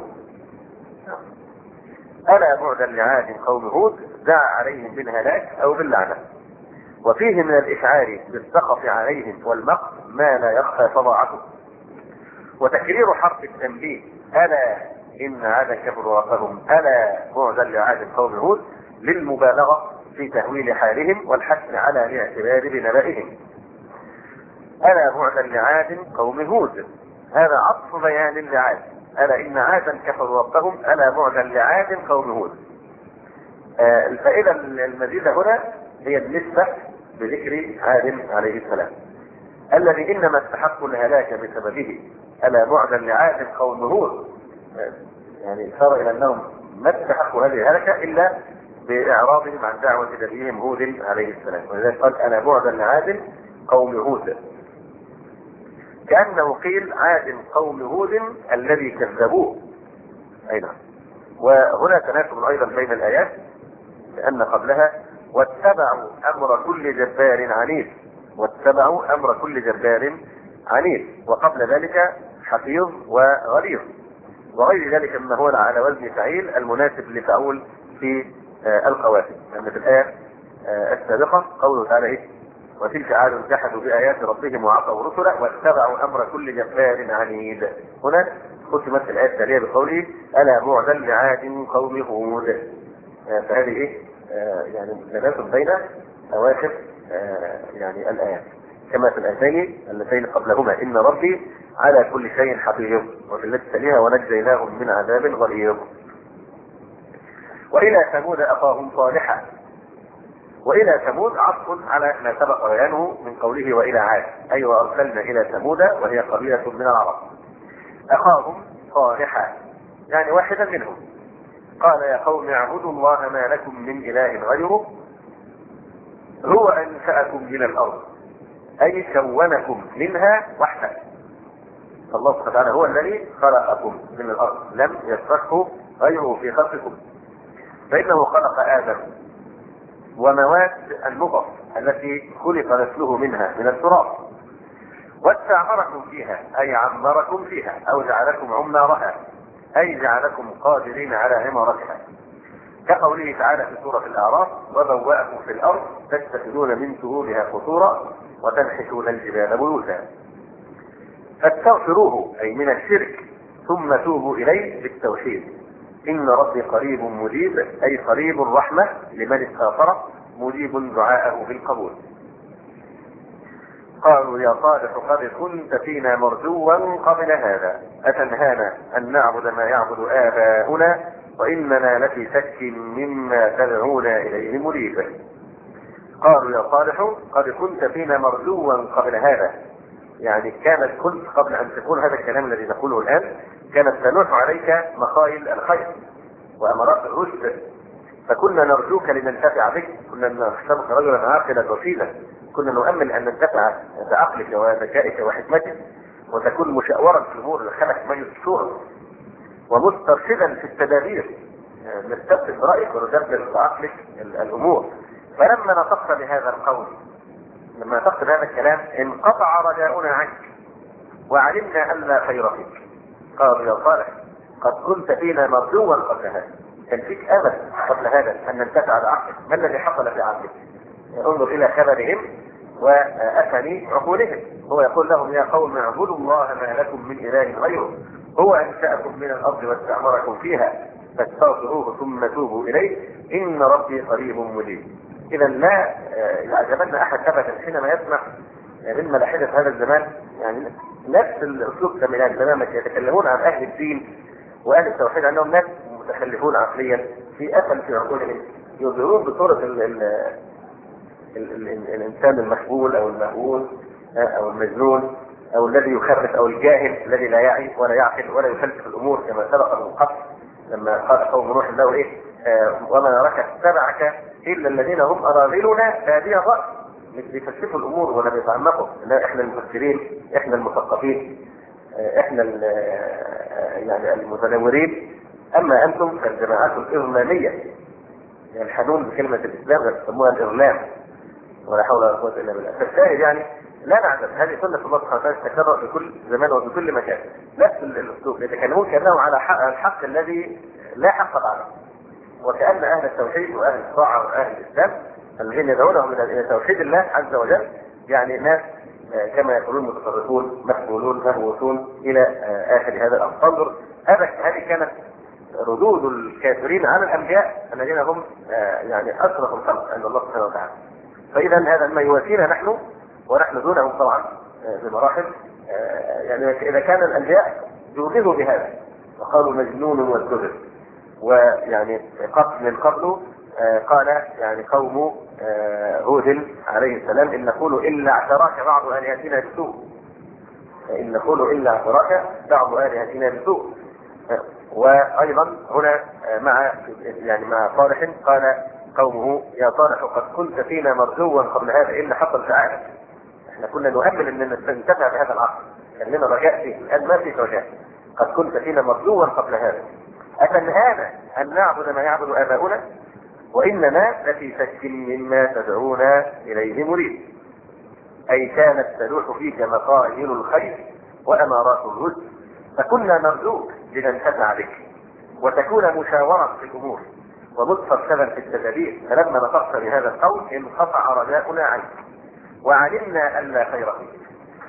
ألا بعدا لعاد قوم هود دعا عليهم بالهلاك أو باللعنة. وفيه من الإشعار بالسخط عليهم والمقت ما لا يخفى فظاعته. وتكرير حرف التنبيه ألا إن عادا كفروا ربهم ألا بعدا لعاد قوم هود للمبالغة في تهويل حالهم والحث على الاعتبار بنبائهم. ألا بعدا لعاد قوم هود، هذا عطف بيان لعاد. ألا إن عادا كفروا ربهم ألا بعدا لعاد قوم هود. الفائدة المزيدة هنا هي النسبة بذكر عاد عليه السلام الذي إنما استحقوا الهلاك بسببه. ألا بعدا لعاد قوم هود، يعني إشارة إلى أنهم ما استحقوا هذه الهلكة إلا بإعراضهم عن دعوة نبيهم هود عليه السلام، ولذلك قال ألا بعدا لعاد قوم هود، كأنه قيل عاد قوم هود الذي كذبوه. أي نعم. وهنا تناسب أيضا بين الآيات، لأن قبلها واتبعوا أمر كل جبار عنيد، واتبعوا أمر كل جبار عنيد، وقبل ذلك حفيظ وغليظ وغير ذلك مما هو على وزن فعيل المناسب لفعول في القواسم. لأن في الآية السابقة قوله تعالى وتلك عاد جحدوا بآيات ربهم وعصوا رسله واتبعوا أمر كل جبار عنيد. هنا ختمت الآية التالية بقوله ألا بعدا لعاد قوم هود. فهذه يعني تناسب بين أواخر يعني الآيات، كما في الآيتين اللتين قبلهما إن ربي على كل شيء حفيظ، وفي التي تليها ونجيناهم من عذاب غليظ. وإلى ثمود أخاهم صالحا. وإلى ثمود عطف على ما سبق بيانه من قوله وإلى عاد، أي وأرسلنا إلى ثمود وهي قبيلة من العرب أخاهم صالحا، يعني واحدا منهم. قال يا قوم اعبدوا الله ما لكم من إله غيره هو أنشأكم من الأرض، أي كونكم منها وحده. الله سبحانه وتعالى هو الذي خلقكم من الأرض، لم يشركه غيره في خلقكم، فإنه خلق آدم ومواد النطف التي خلق نسله منها من التراب، واستعمركم فيها أي عمركم فيها، أو جعلكم عمارها أي جعلكم قادرين على عمارتها، كقوله تعالى في سورة الأعراف وبوأكم في الأرض تتخذون من سهولها قصورا وتنحتون الجبال بيوتا. فاستغفروه أي من الشرك ثم توبوا إليه بالتوحيد. إن ربي قريب مجيب أي قريب الرحمة لمن استغفر مجيب دعاءه بالقبول. قالوا يا صالح قد كنت فينا مرجوا قبل هذا أتنهانا أن نعبد ما يعبد آباؤنا وإننا لفي شك مما تدعونا إليه مريب. قالوا يا صالح قد كنت فينا مرجوا قبل هذا، يعني كنت قبل أن تكون هذا الكلام الذي نقوله الآن كانت تلوح عليك مخايل الخير وأمارات الرشد، فكنا نرجوك لننتفع بك، كنا نحسبك رجلا عاقلا رشيدا، كنا نؤمل أن ننتفع بعقلك وذكائك وحكمتك وتكون مشاورا في الأمور لخلق من الشورى ومسترشدا في التدابير، نستبدل برأيك وندبر بعقلك الأمور. فلما نطقت بهذا القول، لما نطقت بهذا الكلام انقطع رجاؤنا عنك وعلمنا أن لا خير فيك. قالوا يا صالح قد كنت فينا مرجوا قبل هذا، كان فيك امل قبل هذا ان ننتفع بعقلك، ما الذي حصل في عقلك؟ انظر الى خبرهم واثني عقولهم. هو يقول لهم يا قوم اعبدوا الله ما لكم من اله غيره هو انشاكم من الارض واستعمركم فيها فاستغفروه ثم توبوا اليه ان ربي قريب مجيب. اذا لا يعجبن احد ابدا حينما يسمع من ملاحدة هذا الزمان يعني نفس الاسلوب تماما يتكلمون عن اهل الدين واهل التوحيد انهم ناس متخلفون عقليا في اثل في عقولهم، يظهرون بصورة الانسان المخبول او المهول او المجنون او الذي يخرف او الجاهل الذي لا يعي ولا يعقل ولا يفلسف الامور كما سبق من قبل لما قال قوم نوح له ايه وما نراك اتبعك الا الذين هم اراذلنا بادي الراي، مش بيفلسفوا الامور ولا بيتعمقوا، لا احنا المفكرين احنا المثقفين احنا يعني المتنورين، اما انتم فالجماعات الارلاميه يلحنون بكلمه الاسلام يسموها الارلام ولا حول ولا قوه الا بالله. فالشاهد يعني لا نعلم هذه سنه الله سبحانه وتعالى تتكرر في كل زمان وفي كل مكان، نفس الاسلوب يتكلمون كانهم على الحق الذي لا حق بعده، وكأن أهل التوحيد وأهل الطاعة وأهل الإسلام الذين يدعونهم إلى توحيد الله عز وجل يعني ناس كما يقولون متطرفون مخبولون مهووسون إلى آخر هذا الأمر. انظر هذه كانت ردود الكافرين على الأنبياء الذين هم يعني أشرف الخلق عند الله سبحانه وتعالى. فإذا هذا ما يواسينا نحن ونحن دونهم طبعا بمراحل، يعني إذا كان الأنبياء يوغزوا بهذا وقالوا مجنون وازدجر، ويعني من قبل قال يعني قوم هود عليه السلام إن نقول إلا اعتراك بعض آلهتنا بسوء، إن نقول إلا اعتراك بعض آلهتنا بسوء. وأيضا هنا مع صالح قال قومه يا صالح قد كنت فينا مرجوا قبل هذا إلا حصل سعادة، احنا كنا نؤمل ان ننتفع بهذا العصر كان لنا رجاء فيه، الآن ما في رجاء، قد كنت فينا مرجوا قبل هذا أتنهانا أن نعبد ما يعبد آباؤنا وإننا لفي شك مما تدعونا إليه مريب، أي كانت تلوح فيك مقاييل الخير وأمارات الرشد فكنا نرجوك لننتفع بك وتكون مشاورة في الأمور ومسترشدا في التدابير، فلما نطقت بهذا القول انقطع رجاؤنا عنك وعلمنا أن لا خير فيك.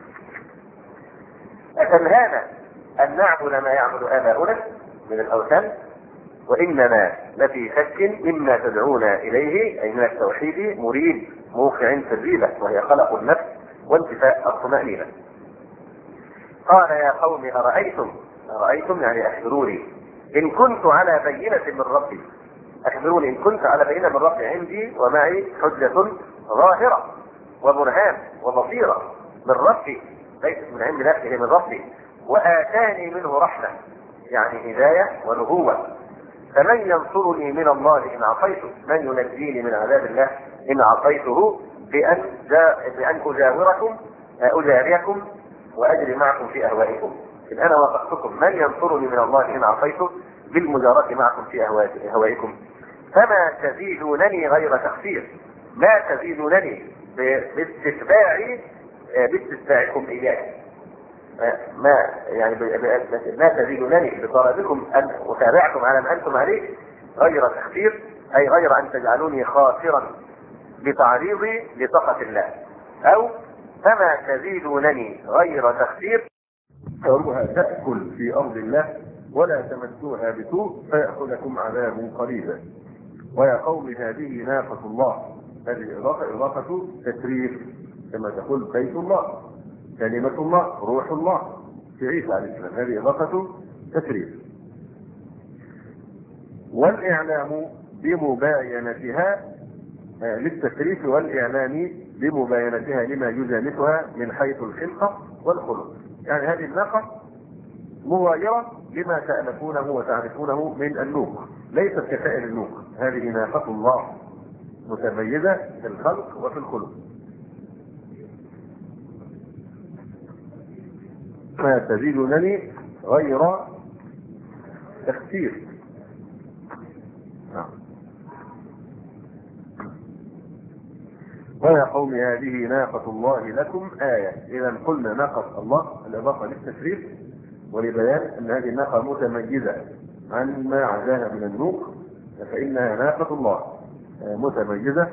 أتنهانا أن نعبد ما يعبد آباؤنا من الأوثان وإننا لفي شك مما تدعونا إليه أي من التوحيد مريب موقع تجربة وهي خلق النفس وانتفاء الطمأنينة. قال يا قوم أرأيتم يعني أخبروني إن كنت على بينة من ربي، أخبروني إن كنت على بينة من ربي عندي ومعي حجة ظاهرة وبرهان وبصيرة من ربي ليست من عند نفسه من ربي وآتاني منه رحمة يعني هداية ونبوة، فمن ينصرني من الله إن عصيته، من ينجيني من عذاب الله إن عصيته بأن أجاوركم وأجري معكم في أهوائكم، إن أنا وافقتكم من ينصرني من الله إن عصيته بالمجارة معكم في أهوائكم، فما تزيدونني غير تخسير، ما تزيدونني باستتباعكم إياي، ما تزيدونني بطلبكم أن أتابعكم على ما أنتم عليه غير تخسير، أي غير أن تجعلوني خاسرا بتعريضي لطاقة الله، أو فما تزيدونني غير تخسير تروها تأكل في أرض الله ولا تمسوها بسوء فيأخذكم عذاب قريبا. ويا قوم هذه ناقة الله، هذه إضافة تشريف كما تقول بيت الله كلمة الله روح الله في عيسى عليه السلام، هذه إضافة تشريف. والإعلام بمباينتها للتشريف والإعلام بمباينتها لما يجانسها من حيث الخلقة والخلق، يعني هذه الناقة مغايرة لما تألفونه وتعرفونه من النوق، ليست كسائر النوق، هذه ناقة الله متميزة في الخلق وفي الخلق. ما تزيدونني غير تخسير. ويا قوم هذه ناقة الله لكم آية، إذا قلنا ناقة الله الإضافة للتشريف ولبيان أن هذه الناقة متميزة عن ما عداها من النوق، فإنها ناقة الله متميزة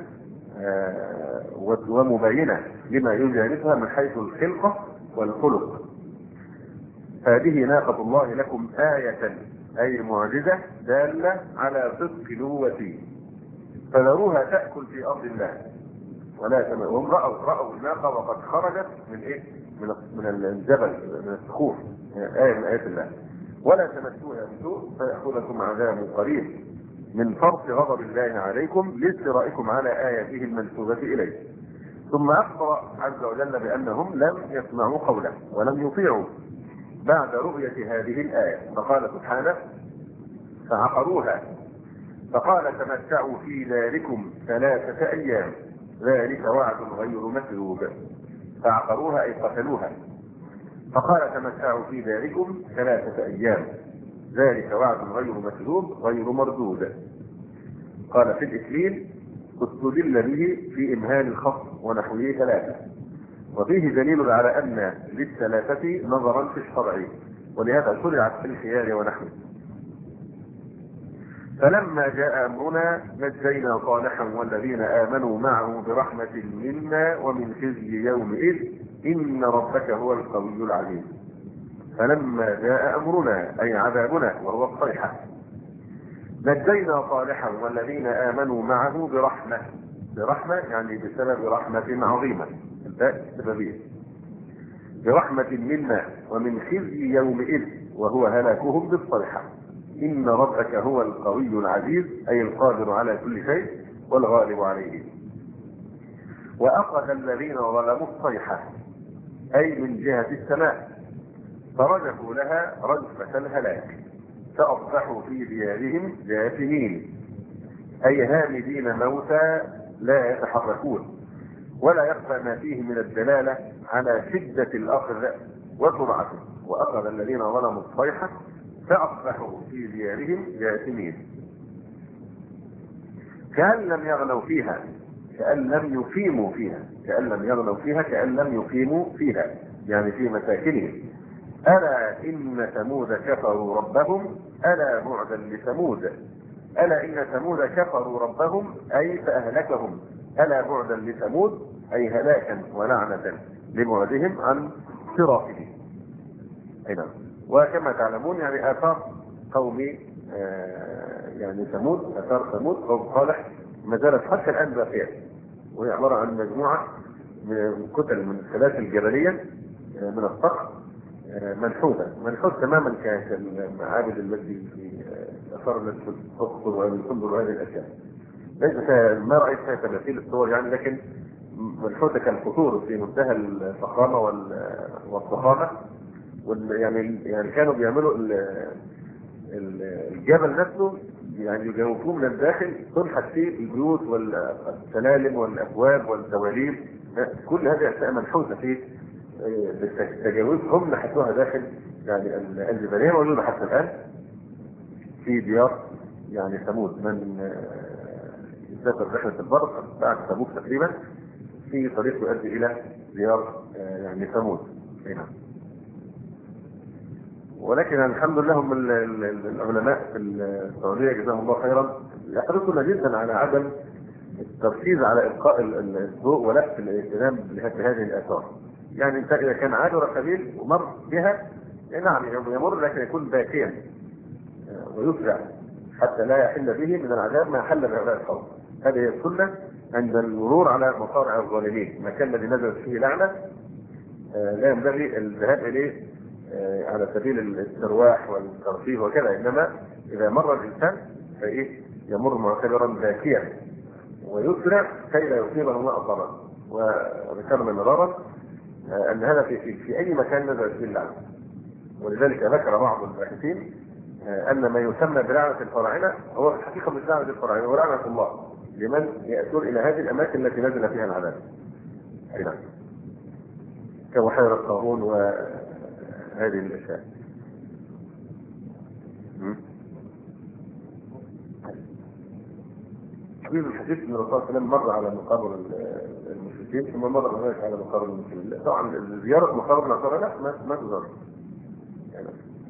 ومبينة لما يجانسها من حيث الخلقة والخلق. هذه ناقة الله لكم آية أي معجزة دالة على صدق نبوته، فذروها تأكل في أرض الله وهم رأوا الناقة وقد خرجت من ايه؟ من الجبل، من الصخور، آية من آيات الله. ولا تمسوها بسوء فيأخذكم عذاب قريب من فرط غضب الله عليكم لاسترائكم على آياته المنسوبة إليه. ثم أخبر عز وجل بأنهم لم يسمعوا قوله ولم يطيعوا بعد رؤية هذه الآية، فقال سبحانه: فعقروها فقال تمتعوا في داركم 3 أيام ذلك وعد غير مكذوب. فعقروها أي قتلوها، فقال تمتعوا في داركم 3 أيام ذلك وعد غير مكذوب غير مردود. قال في الإكليل: استدل به في إمهال الخصم ونحوه 3، وفيه دليل على أن للثلاثة نظرا في الشرع، ولهذا شرعت في الخيار ونحوه. فلما جاء أمرنا نجينا صالحا والذين آمنوا معه برحمة منا ومن خزي يومئذ إن ربك هو القوي العزيز. فلما جاء أمرنا أي عذابنا وهو الصيحة نجينا صالحا والذين آمنوا معه برحمة يعني بسبب رحمة عظيمة، سببية، برحمة منا ومن خزي يومئذ وهو هلاكهم بالصيحة إن ربك هو القوي العزيز أي القادر على كل شيء والغالب عليه. وأخذ الذين ظلموا الصيحة أي من جهة السماء فرجفوا لها رجفة الهلاك فأصبحوا في ديارهم جاثمين أي هامدين موتى لا يتحركون، ولا يخفى ما فيه من الدلالة على شدة الأخذ وسرعته. وأخذ الذين ظلموا الصيحة فأصبحوا في ديارهم جاثمين كأن لم يغنوا فيها، كأن لم يقيموا فيها، كأن لم يغنوا فيها، كأن لم يقيموا فيها يعني في مساكنهم. ألا إن ثمود كفروا ربهم ألا بعدا لثمود، ألا إن ثمود كفروا ربهم أي فأهلكهم، ألا بعدا لثمود أي هلاكا ولعنة لبعدهم عن صراطهم. نعم. وكما تعلمون يعني آثار قوم يعني ثمود، آثار ثمود قوم صالح ما زالت حتى الآن باقية، وهي عبارة عن مجموعة من كتل من السلاسل الجبلية من الصخر منحوت تماما كالمعابد التي في آثار التي تذكر وتنظر هذه الأشياء. ليس ما رأيت فيها تماثيل الصور يعني، لكن منحوتة كالقصور في منتهى الفخامة والضخامة. يعني كانوا بيعملوا الجبل نفسه يعني يجوفوه من الداخل تنحت فيه البيوت والسلالم والابواب والدواليب، كل هذه اشياء منحوته في تجاوزهم نحتوها داخل يعني الجبليه، موجوده حتى الان في ديار يعني ثمود. من يسافر رحله البر بعد تبوك تقريبا في طريق يؤدي الى ديار يعني ثمود. نعم. ولكن الحمد لله هم العلماء في السعوديه جزاهم الله خيرا يحرصون جدا على عدم التركيز على القاء الضوء ولفت الاهتمام بهذه الاثار. يعني انت اذا كان عابر سبيل ومر بها نعم يمر، لكن يكون باكيا ويسرع حتى لا يحل به من العذاب ما حل بهؤلاء القوم. هذه هي السنه عند المرور على مصارع الظالمين. المكان الذي نزلت فيه لعنه لا ينبغي الذهاب اليه على سبيل الاسترواح والترفيه وكذا، انما اذا مر الانسان فايه يمر معتبرا باكيا ويسرع كي لا يصيبه ما اصابه. وذكرنا مرارا ان هذا في اي مكان نزل فيه اللعنه، ولذلك ذكر بعض الباحثين ان ما يسمى بلعنه الفراعنه هو في الحقيقه مش لعنه الفراعنه، هو لعنه الله لمن ياتون الى هذه الاماكن التي نزل فيها العذاب. نعم. كبحيرة قارون وهذه الاشياء. حديث الحديث ان الرسول صلى الله عليه وسلم مر على مقابر المشركين ثم مر هناك على مقابر المسلمين. طبعا زياره مقابر النصارى لا ما تزار. يعني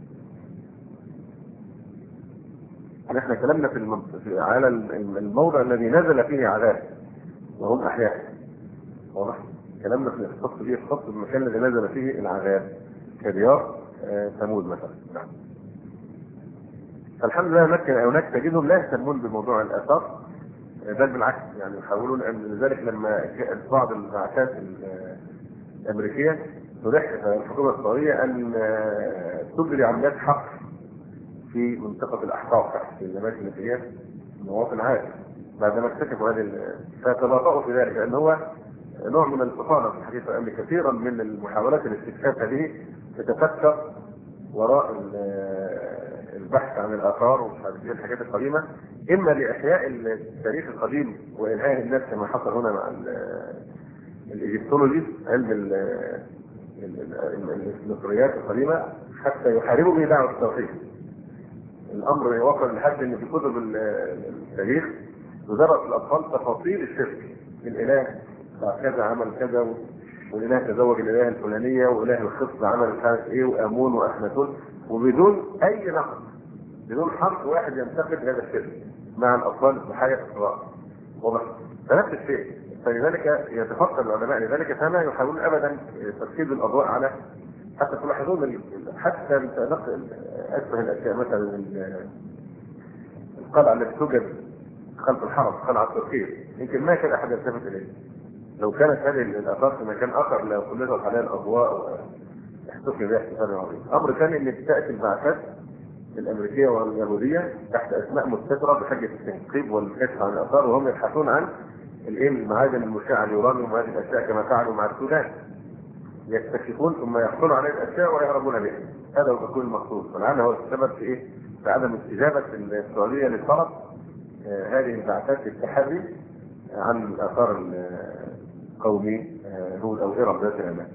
نحن كلامنا على الموضع الذي نزل فيه عذاب وهم احياء. واضح؟ كلامنا في الخط فيه الخط المكان الذي نزل فيه العذاب كديار ثمود مثلا. نعم. فالحمد لله هناك تجدهم لا يهتمون بموضوع الاثار بل بالعكس يعني يحاولون ان لذلك لما جاءت بعض البعثات الامريكيه تلح الحكومه السعوديه ان تجري عمليات حقر في منطقه الاحقاف في الاماكن اللي هي مواطن عادي بعدما اكتشفوا هذه فتباطؤوا في ذلك لان هو نوع من البطاله في الحقيقه ان كثيرا من المحاولات الاستكشاف هذه تتفكر وراء البحث عن الاثار وهذه الحاجات القديمه اما لاحياء التاريخ القديم والهاء الناس كما حصل هنا مع الايجيبتولوجي علم المصريات القديمه حتى يحاربوا به دعوه التوحيد. الامر وصل لحد ان في كتب التاريخ تدرس الاطفال تفاصيل الشرك. الاله كذا عمل كذا والاله تزوج الاله الفلانيه واله الخصب عمل مش عارف ايه وامون واخناتون وبدون اي نقد بدون حرف واحد ينتقد هذا الشرك مع الاطفال بحاجه اقراء واضح. فنفس الشيء فلذلك يتفكر العلماء لذلك فما يحاولون ابدا تركيز الاضواء على حتى تلاحظون حتى اشبه الاشياء مثلا القلعه التي توجد خلف الحرم قلعه تركيا يمكن ما كان احد يلتفت اليه. لو كانت هذه الاثار في مكان اخر لو سلطت عليها الاضواء واحتفل بها احتفال عظيم. امر ثاني ان تاتي البعثات الامريكيه واليهوديه تحت اسماء مستتره بحجه التنقيب والكشف عن الاثار وهم يبحثون عن المعادن المشعه اليورانيوم وهذه الاشياء كما فعلوا مع السودان. يستكشفون ثم يحصلوا على الاشياء ويهربون بها. هذا هو يكون المقصود. ولعل هو السبب في ايه؟ في عدم استجابه السعوديه للطلب هذه البعثات للتحري عن الاثار القومي هود او ارم ذات الاماكن.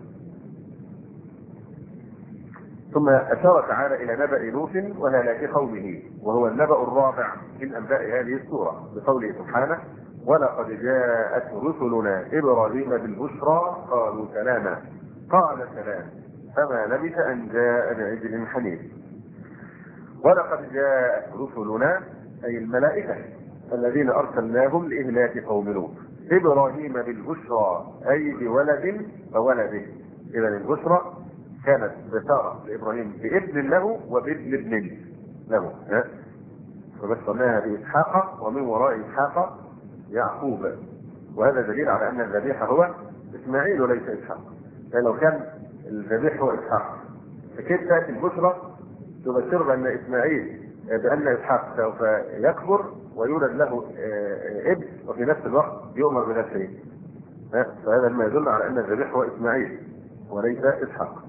ثم اشار تعالى الى نبأ نوح وهلاك قومه وهو النبأ الرابع من انباء هذه السوره بقوله سبحانه ولقد جاءت رسلنا ابراهيم بالبشرى قالوا سلاما قال سلام فما لبث ان جاء بعجل حنيف. ولقد جاءت رسلنا اي الملائكه الذين ارسلناهم لاهلاك قوم لوط ابراهيم بالبشرى اي بولد فولده. اذا البشرى كانت بشاره لابراهيم بابن له وبابن ابن له فبشرناها باسحاق ومن وراء اسحاق يعقوب. وهذا دليل على ان الذبيح هو اسماعيل وليس اسحاق. يعني لو كان الذبيح هو اسحاق فكيف تاتي البشرى تبشر بان اسماعيل بان اسحاق سوف يكبر ويولد له ابن وفي نفس الوقت يؤمر بنفس شيء. فهذا ما يدل على ان الذبيح هو اسماعيل وليس اسحاق.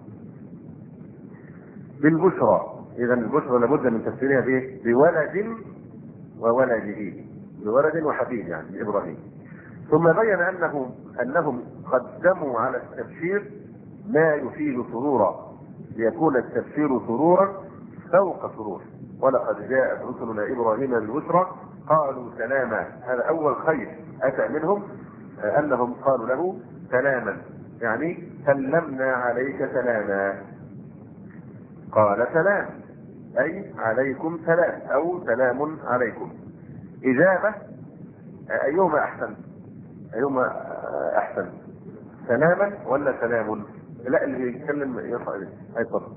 بالبشرى اذا البشرى لابد من تفسيرها بايه؟ بولد وولده بولد وحفيد يعني ابراهيم. ثم بين انهم قدموا على التبشير ما يفيد سرورا ليكون التبشير سرورا فوق سرور. ولقد جاءت رسلنا ابراهيم بالبشرى قالوا سلاما. هذا اول خير اتى منهم انهم قالوا له سلاما يعني سلمنا عليك سلاما. قال سلام اي عليكم سلام او سلام عليكم. اجابه ايهما احسن؟ ايهما احسن سلاما ولا سلام؟ لا اللي يتكلم يرفع ايده. اي تفضل.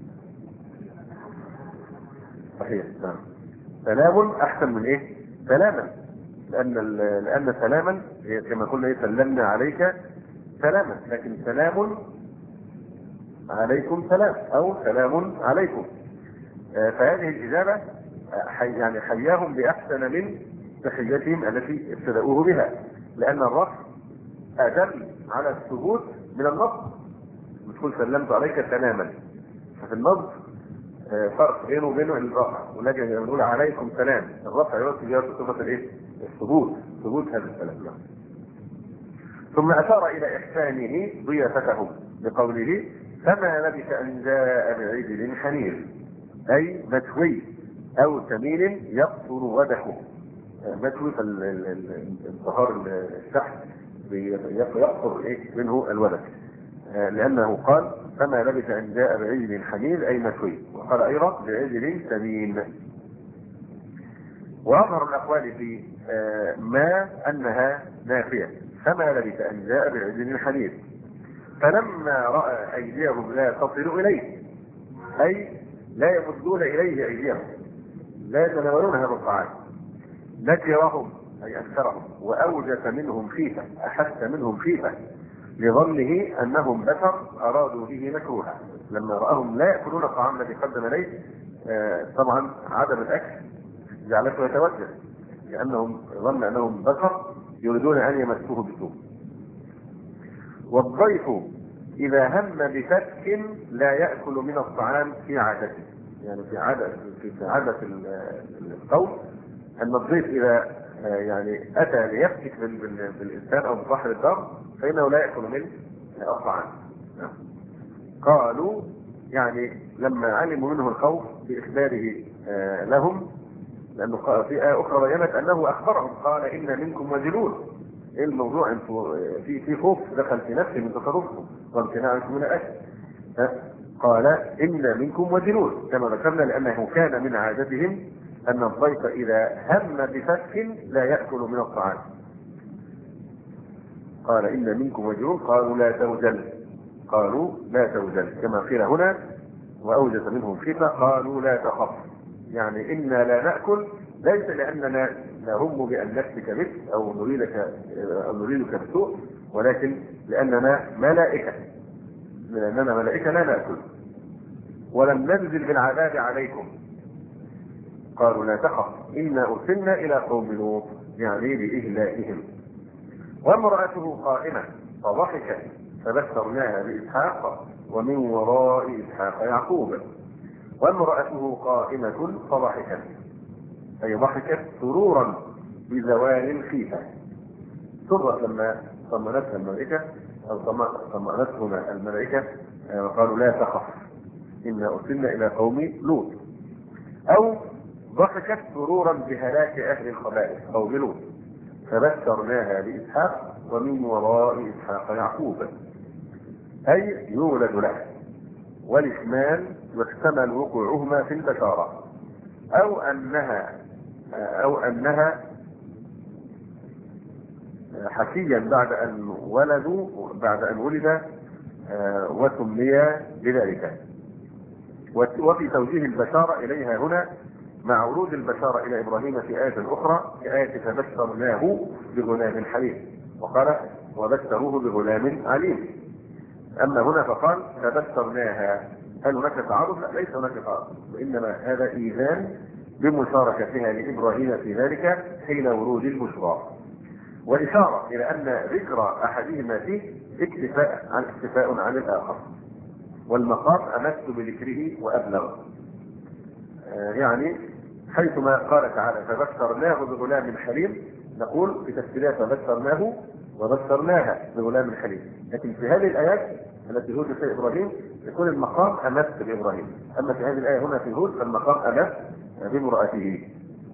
صحيح نعم. سلام احسن من ايه؟ سلاما لان سلاما كما قلنا سلمنا عليك سلاما لكن سلام عليكم سلام او سلام عليكم. فهذه الاجابه يعني حياهم باحسن من تحيتهم التي ابتدأوه بها لان الرفع ادل على الثبوت من النصب. بتقول سلمت عليك سلاما ففي النصب فرق بينه وبين الرفع ولكن نقول عليكم سلام الرفع يوصل الى صفه الايه؟ الثبوت ثبوت هذا السلام. ثم اشار الى احسانه ضيافتهم بقوله فما لبث ان جاء بعجل حنيف اي مشوي او سمين يقصر ودكه. مشوي الظهر الشحم يقصر منه الودك لانه قال فما لبث ان جاء بعجل حنيف اي مشوي وقال ايضا بعجل سمين. واظهر الاقوال في ما انها نافيه فما لبث ان جاء بعجل حنيف فلما راى ايديهم لا تصل اليه اي لا يمدون اليه ايديهم لا يتناولون هذا الطعام نكرهم أي أكثرهم، وأوجس منهم خيفة، أحس منهم خيفة لظنه أنهم بشر أرادوا به مكروها. لما رأهم لا يأكلون الطعام الذي قدم إليه طبعا عدم الأكل جعلته يتوجس، لأنهم ظن أنهم بشر يريدون أن يمسوه بسوء. والضيف إذا هم بفتك لا يأكل من الطعام في عادته، يعني في عادة القوم أن الضيف إذا يعني أتى ليفتك بالإنسان أو بصاحب الدار فإنه لا يأكل من الطعام. قالوا يعني لما علموا منه الخوف بإخباره لهم، لأنه في آية أخرى بينت أنه أخبرهم قال إن منكم وجلون. إيه الموضوع؟ أنتم في خوف دخل في نفسي من تصرفكم وامتناعكم من الأكل. قال إن منكم وجلون كما ذكرنا، لأنه كان من عادتهم أن الضيف إذا هم بفتك لا يأكل من الطعام. قال إن منكم وجلون قالوا لا توجل، قالوا لا توجل كما قيل هنا وأوجس منهم خيفة قالوا لا تخف. يعني إنا لا نأكل ليس لأننا نهم بأن نفتك بك أو نريدك بسوء، ولكن لأننا ملائكة، لأننا ملائكة لا نأكل ولم ننزل بالعذاب عليكم. قالوا لا تخف إنا أرسلنا إلى قوم لوط، يعني لإهلائهم. وامرأته قائمة فضحكت فبشرناها بإسحاق ومن وراء إسحاق يعقوب. وامرأته قائمة فضحكت أي ضحكت سرورا بزوال الخيفة. سرت لما طمأنتها الملائكة أو طمأنتهما الملائكة وقالوا لا تخف إنا أرسلنا إلى قوم لوط. أو ضحكت سرورا بهلاك أهل الخبائث قوم لوط فبشرناها بإسحاق ومن وراء إسحاق يعقوب، أي يولد له. والاثنان يحتمل وقوعهما في البشارة أو أنها حكيا بعد أن ولد وسمي بذلك. وفي توجيه البشارة إليها هنا مع ورود البشارة إلى إبراهيم في آية أخرى في آية فبشرناه بغلام حليم، وقال وبشروه بغلام عليم. أما هنا فقال فبشرناها. هل هناك تعارض؟ لا، ليس هناك تعارض، وإنما هذا إيذان بمشاركتها لإبراهيم في ذلك حين ورود البشرى، وإشارة إلى أن ذكر أحدهما فيه اكتفاء عن الآخر، والمقام أمس بذكره وأبلغ. يعني حيثما قال تعالى فبشرناه بغلام حليم نقول في تفسيرها فبشرناه وبشرناها بغلام حليم، لكن في هذه الآيات التي هود في إبراهيم يكون المقام أمس بإبراهيم، أما في هذه الآية هنا في هود فالمقام أمس بامرأته.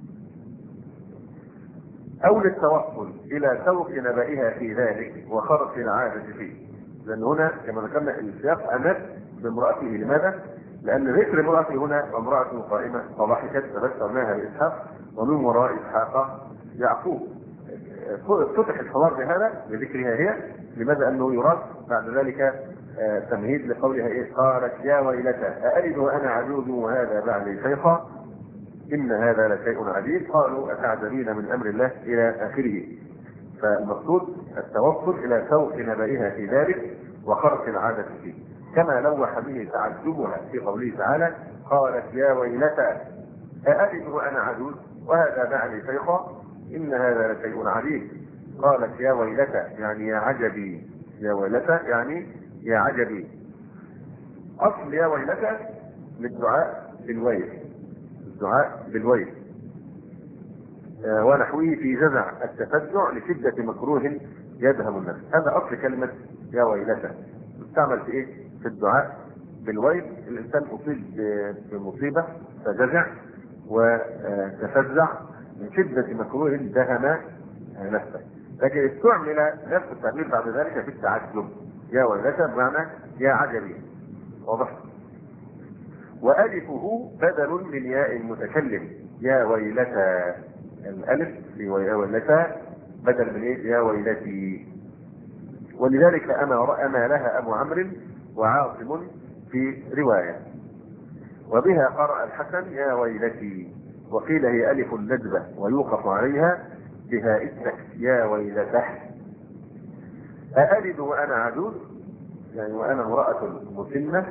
أو للتوصل إلى سوق نبائها في ذلك وخرق العادة فيه، لأن هنا كما ذكرنا السياق أمس بامرأته. لماذا؟ لأن ذكر امرأته هنا وامرأته قائمة فضحكت فبشرناها بإسحاق ومن وراء إسحاق يعقوب. فتح الحوار بهذا بذكرها هي. لماذا؟ أنه يراد بعد ذلك تمهيد لقولها إيه؟ قالت يا ويلتى أألد وأنا عجوز وهذا بعلي شيخا إن هذا لشيء عجيب قالوا أتعجبين من أمر الله إلى آخره. فالمقصود التوصل إلى سوق نبائها في ذلك وخرق العادة فيه، كما لوح به تعجبها في قوله تعالى قالت يا ويلتى أألد وأنا عجوز وهذا بعلي شيخا إن هذا لشيء عجيب. قالت يا ويلتى يعني يا عجبي، يا ويلتى يعني يا عجبي. أصل يا ويلتى للدعاء بالويل، الدعاء بالويل ونحوه في جزع التفزع لشدة مكروه يدهم النفس. هذا أصل كلمة يا ويلتى، تستعمل في إيه؟ في الدعاء بالويل. الإنسان أصيب بمصيبة فجزع وتفزع من شدة مكروه دهم نفسه، لكن استعمل نفس التعبير بعد ذلك في التعجب. يا ويلتى بمعنى يا عجبي، واضح. وألفه بدل من ياء المتكلم، يا ويلتى، الألف في يا ويلتى بدل من إيه؟ يا ويلتي. ولذلك أما لها أبو عمرو وعاصم في رواية. وبها قرأ الحسن يا ويلتي، وقيل هي ألف الندبة ويوقف عليها بهائتك يا ويلته أألد وأنا عجوز، يعني وأنا امرأة مسنة،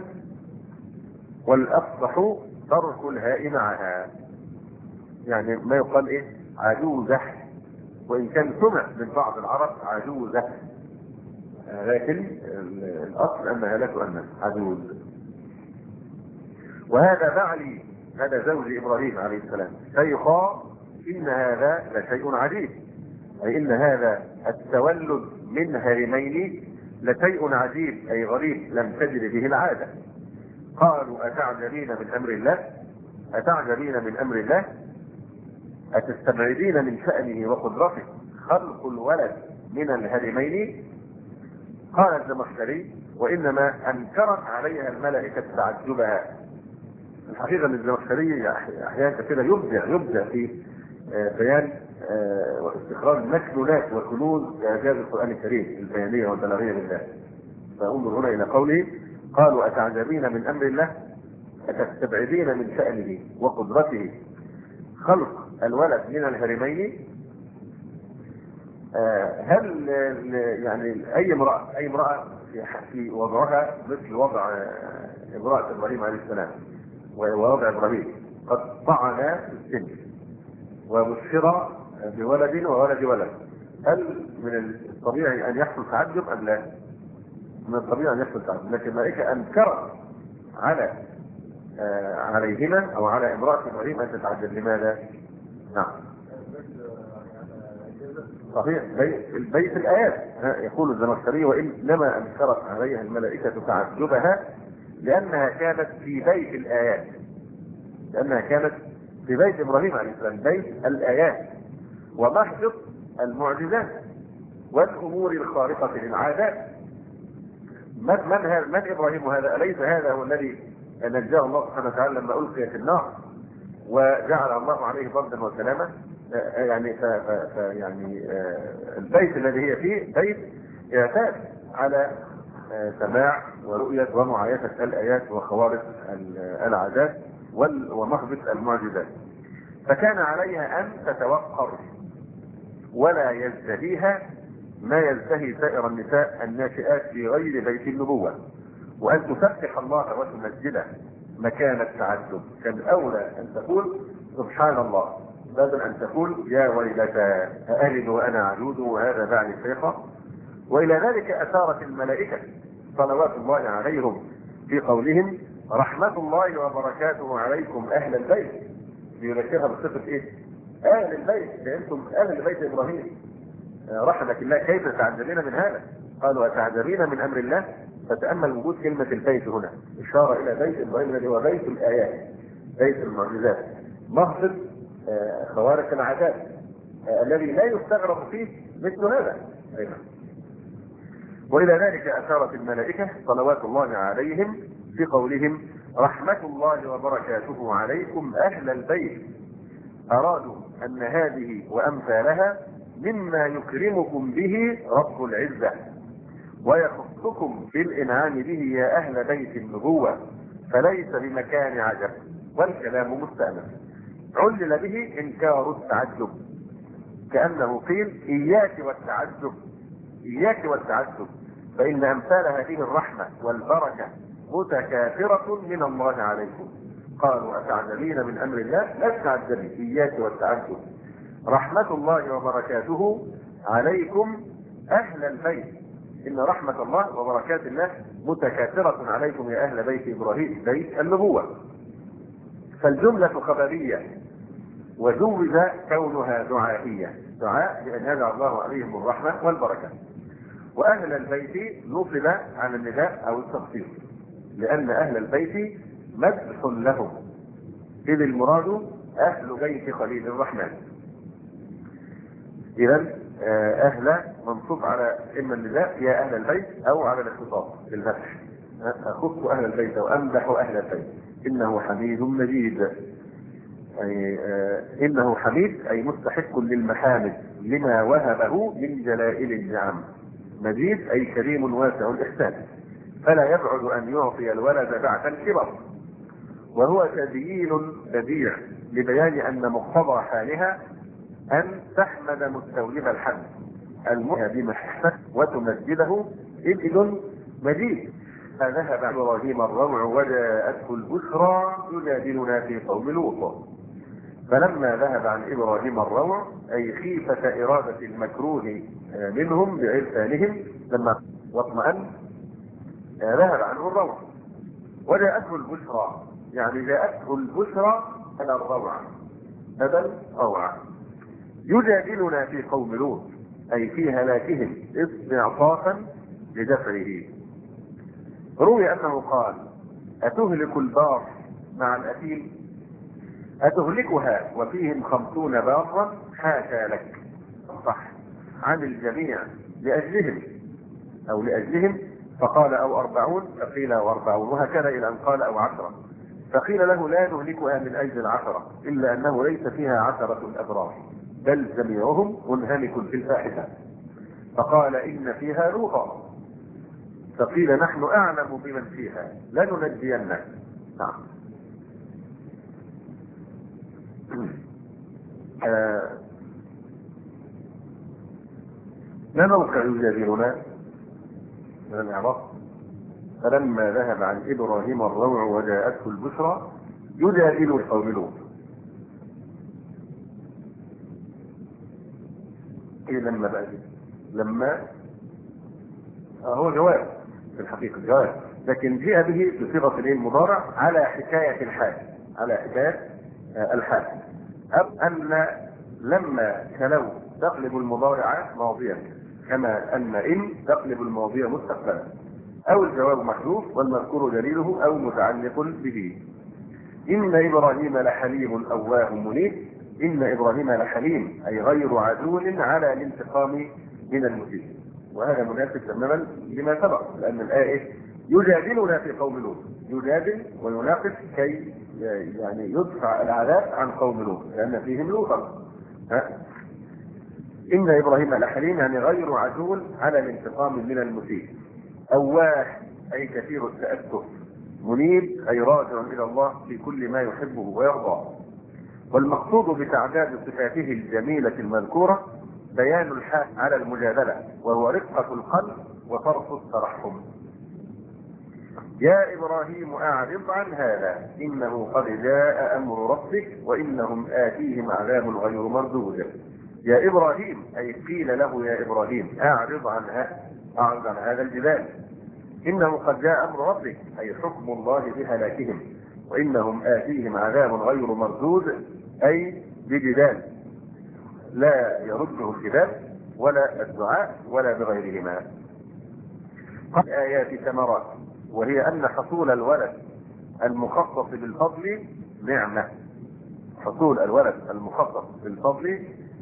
والأفصح ترك الهاء معها، يعني ما يقال إيه عجوزة، وإن كان سمع من بعض العرب عجوزة، لكن الأصل أنها لا تؤنث عجوز. وهذا بعلي، هذا زوج إبراهيم عليه السلام، شيخا إن هذا لشيء عجيب، أي إن هذا التولد من هرمين لشيء عجيب، أي غريب لم تجد به العادة. قالوا أتعجبين من أمر الله، أتعجبين من أمر الله، أتستبعدين من شأنه وقدرته خلق الولد من الهرمين. قال الزمخشري وإنما أنكرت عليها الملائكة تعجبها. الحقيقة أن الزمخشري أحيانا كثيرا يبدع في بيان واستخراج مكنونات وكنوز إعجاز القرآن الكريم البيانية والبلاغية لله. فانظر هنا إلى قوله قالوا أتعجبين من أمر الله، أتستبعدين من شأنه وقدرته خلق الولد من الهرمين. هل يعني أي امرأة في وضعها مثل وضع امرأة إبراهيم عليه السلام ووضع إبراهيم، قد طعن في السن وبشر بولد وولد ولد، هل من الطبيعي أن يحصل تعجب أم لا؟ من الطبيعي أن يحصل تعجب، لكن الملائكة أنكرت عليهما أو على امرأة إبراهيم أن تتعجب. لماذا؟ نعم صحيح، البيت الآيات يقول الزمخشري وإنما أنكرت عليها الملائكة تعجبها لأنها كانت في بيت الآيات، لأنها كانت في بيت إبراهيم عليه السلام، بيت الآيات ومحض المعجزات والأمور الخارقة للعادات. من إبراهيم هذا؟ أليس هذا هو الذي نجاه الله سبحانه وتعالى لما ألقي في النار وجعل الله عليه بردا وسلاما؟ يعني البيت الذي هي فيه بيت يعتاد على سماع ورؤية ومعايشة الآيات وخوارق العادات ومحبط المعجزات، فكان عليها أن تتوقر ولا يزدهيها ما يزدهي سائر النساء الناشئات في غير بيت النبوة، وأن تسبح الله وتمجده مكان التعجب. كان أولى أن تقول سبحان الله بدل أن تقول يا ويلتى أألد وأنا عجوز وهذا بعلي شيخا. وإلى ذلك أثارت الملائكة صلوات الله عليهم في قولهم رحمة الله وبركاته عليكم أهل البيت، يذكرها بصفة إيه؟ أهل البيت، أنتم أهل بيت إبراهيم رحمك الله، كيف تعجبين من هذا؟ قالوا أتعجبين من أمر الله. فتأمل وجود كلمة البيت هنا إشارة إلى بيت إبراهيم الذي هو بيت الآيات، بيت المعجزات، مهبط خوارق العادات الذي لا يستغرب فيه مثل هذا. وإلى ذلك أشارت الملائكة صلوات الله عليهم في قولهم رحمة الله وبركاته عليكم أهل البيت. أرادوا أن هذه وأمثالها مما يكرمكم به رب العزة ويخصكم بالإنعام به يا أهل بيت النبوة، فليس بمكان عجب، والكلام مستأنف. علل به إنكار التعجب، كأنه قيل إياك والتعجب، إياك والتعجب، فإن أمثال هذه الرحمة والبركة متكاثرة من الله عليكم. قالوا أتعجبين من أمر الله، لا تعجبي، إياك والتعجب. رحمة الله وبركاته عليكم أهل البيت، إن رحمة الله وبركات الله متكاثرة عليكم يا أهل بيت إبراهيم، بيت النبوة. فالجملة خبرية وجوز كونها دعائية، دعاء بأن يدعى الله عليهم الرحمة والبركة. وأهل البيت نصب على النداء أو التخصيص، لأن أهل البيت مدح لهم، إذ المراد أهل بيت خليل الرحمن. إذن أهل منصوب على إما النداء يا أهل البيت أو على الاختصاص بالمدح، أخص أهل البيت وأمدح أهل البيت. إنه حميد مجيد، أي إنه حميد أي مستحق للمحامد لما وهبه من جلائل النعم. مجيد أي كريم واسع الإحسان، فلا يبعد أن يعطي الولد بعد الكبر. وهو تبيين بديع لبيان أن مقتضى حالها أن تحمد مستوجب الحمد المؤمن بمحبته وتمجده إذ مجيد. فذهب إبراهيم الروع وجاءته البشرى يجادلنا في قوم لوط. فلما ذهب عن إبراهيم الروع أي خيفة إرادة المكروه منهم بعرفانهم لما واطمأن ذهب عنه الروع. وجاءته البشرى يعني جاءته البشرى على الروع بدل روعة. يجادلنا في قوم لوط أي في هلاكهم استعطافا لدفعه. روي أنه قال أتهلك البار مع الأثيم أتهلكها وفيهم 50 بارا حاشا لك. صح عن الجميع لأجلهم أو لأجلهم فقال أو 40 فقيل أو 40 وهكذا إلى أن قال أو 10 فقيل له لا نهلكها من أجل 10 إلا أنه ليس فيها 10 أبرار بل جميعهم منهمك في الفاحشة. فقال إن فيها لوطا فقيل نحن أعلم بمن فيها لننجينه. نعم. ما موقع يجادلنا من الإعراب؟ فلما ذهب عن إبراهيم الروع وجاءته البشرى يجادل قوم لوط. إيه لما بقى لما هو جواب في الحقيقة جواب لكن جاء به بصيغة المضارع على حكاية الحال على حكاية الحال أو أن لما كلو تقلب المضارع ماضيا كما أن إن تقلب الماضي مستقبلا أو الجواب محذوف والمذكور دليله أو متعلق به. إن إبراهيم لحليم أواه منيب. إن إبراهيم لحليم أي غير عدول على الانتقام من المسيء. وهذا مناسب تماما لما سبق لأن الآية يجادلنا في قوم لوط يجادل ويناقش كي يعني يدفع العذاب عن قوم لوط لأن فيهم لوطا. إن إبراهيم لحليم يعني غير عدول على الانتقام من المسيء. أواه أي كثير التأسف. منيب أي راجع إلى الله في كل ما يحبه ويرضى. والمقصود بتعداد صفاته الجميلة المذكورة بيان الحال على المجادلة وهو رقة القلب وطرف الترحم. يا إبراهيم أعرض عن هذا إنه قد جاء أمر ربك وإنهم آتيهم عذاب غير مردود. يا إبراهيم أي قيل له يا إبراهيم أعرض عن هذا الجدال إنه قد جاء أمر ربك أي حكم الله بهلاكهم وإنهم آتيهم عذاب غير مردود أي بجدال لا يرده الجدال ولا الدعاء ولا بغيرهما. قد آيات ثمرات وهي أن حصول الولد المخصص بالفضل نعمة. حصول الولد المخصص بالفضل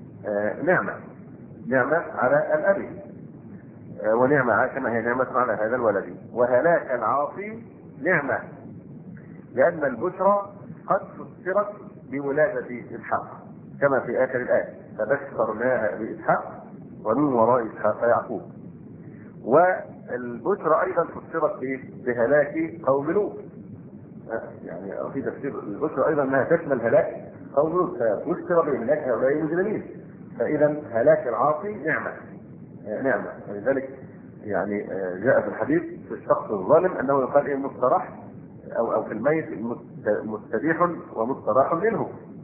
نعمة على الأب ونعمة كما هي نعمة على هذا الولد. وهلاك العاصي نعمة لأن البشرى قد فسرت بولادة إسحاق كما في آخر الآية فبشرناها بإسحاق ومن وراء إسحاق يعقوب. والبشرى أيضا فسرت بهلاك قوم لوط يعني في تفسير البشرى أيضا أنها تشمل هلاك قوم لوط فبشر بهلاك هؤلاء المجرمين. فإذا هلاك العاصي نعمة ولذلك يعني جاء في الحديث في الشخص الظالم أنه يقال إيه مستراح أو في الميت مستريح ومستراح منه.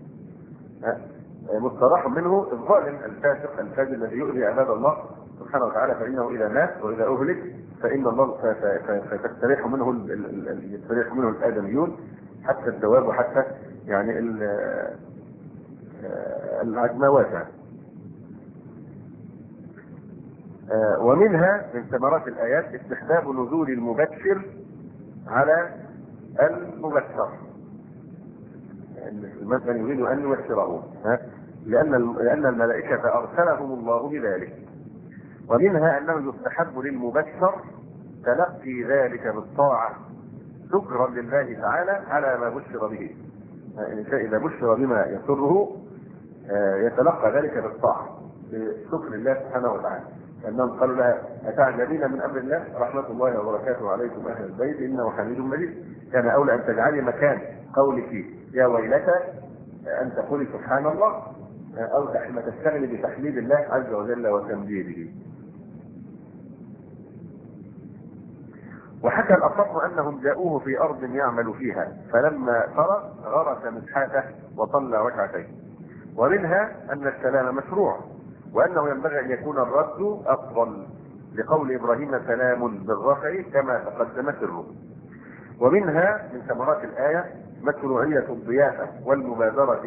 مستراح منه الظالم الفاسق الفاجر الذي يؤذي عباد الله سبحانه وتعالى فإنه إذا مات وإذا أهلك فإن الله فتستريح منه الآدميون حتى الدواب وحتى يعني العجموات. ومنها من ثمرات الآيات استحباب نزول المبشر على المبشر مثلا يريد أن يبشره لأن الملائكة أرسلهم الله بذلك. ومنها أنه يستحب للمبشر تلقي ذلك بالطاعة شكرا لله تعالى على ما بشر به. الإنسان إذا بشر بما يسره يتلقى ذلك بالطاعة بشكر الله سبحانه وتعالى. أنهم قالوا لها أتعجبين من أمر الله رحمة الله وبركاته عليكم أهل البيت إنه حميد مجيد. كان أولى أن تجعلي مكان قولك يا ويلتى أن تقولي سبحان الله أو ما تستغني بتحميد الله عز وجل وتمجيده. وحكى الأصم أنهم جاءوه في أرض يعمل فيها، فلما فرغ غرس مسحاته وصلى ركعتين. ومنها أن السلام مشروع، وأنه ينبغي أن يكون الرد أفضل، لقول إبراهيم سلام بالرفع كما تقدم سره. ومنها من ثمرات الآية مشروعية الضيافة والمبادرة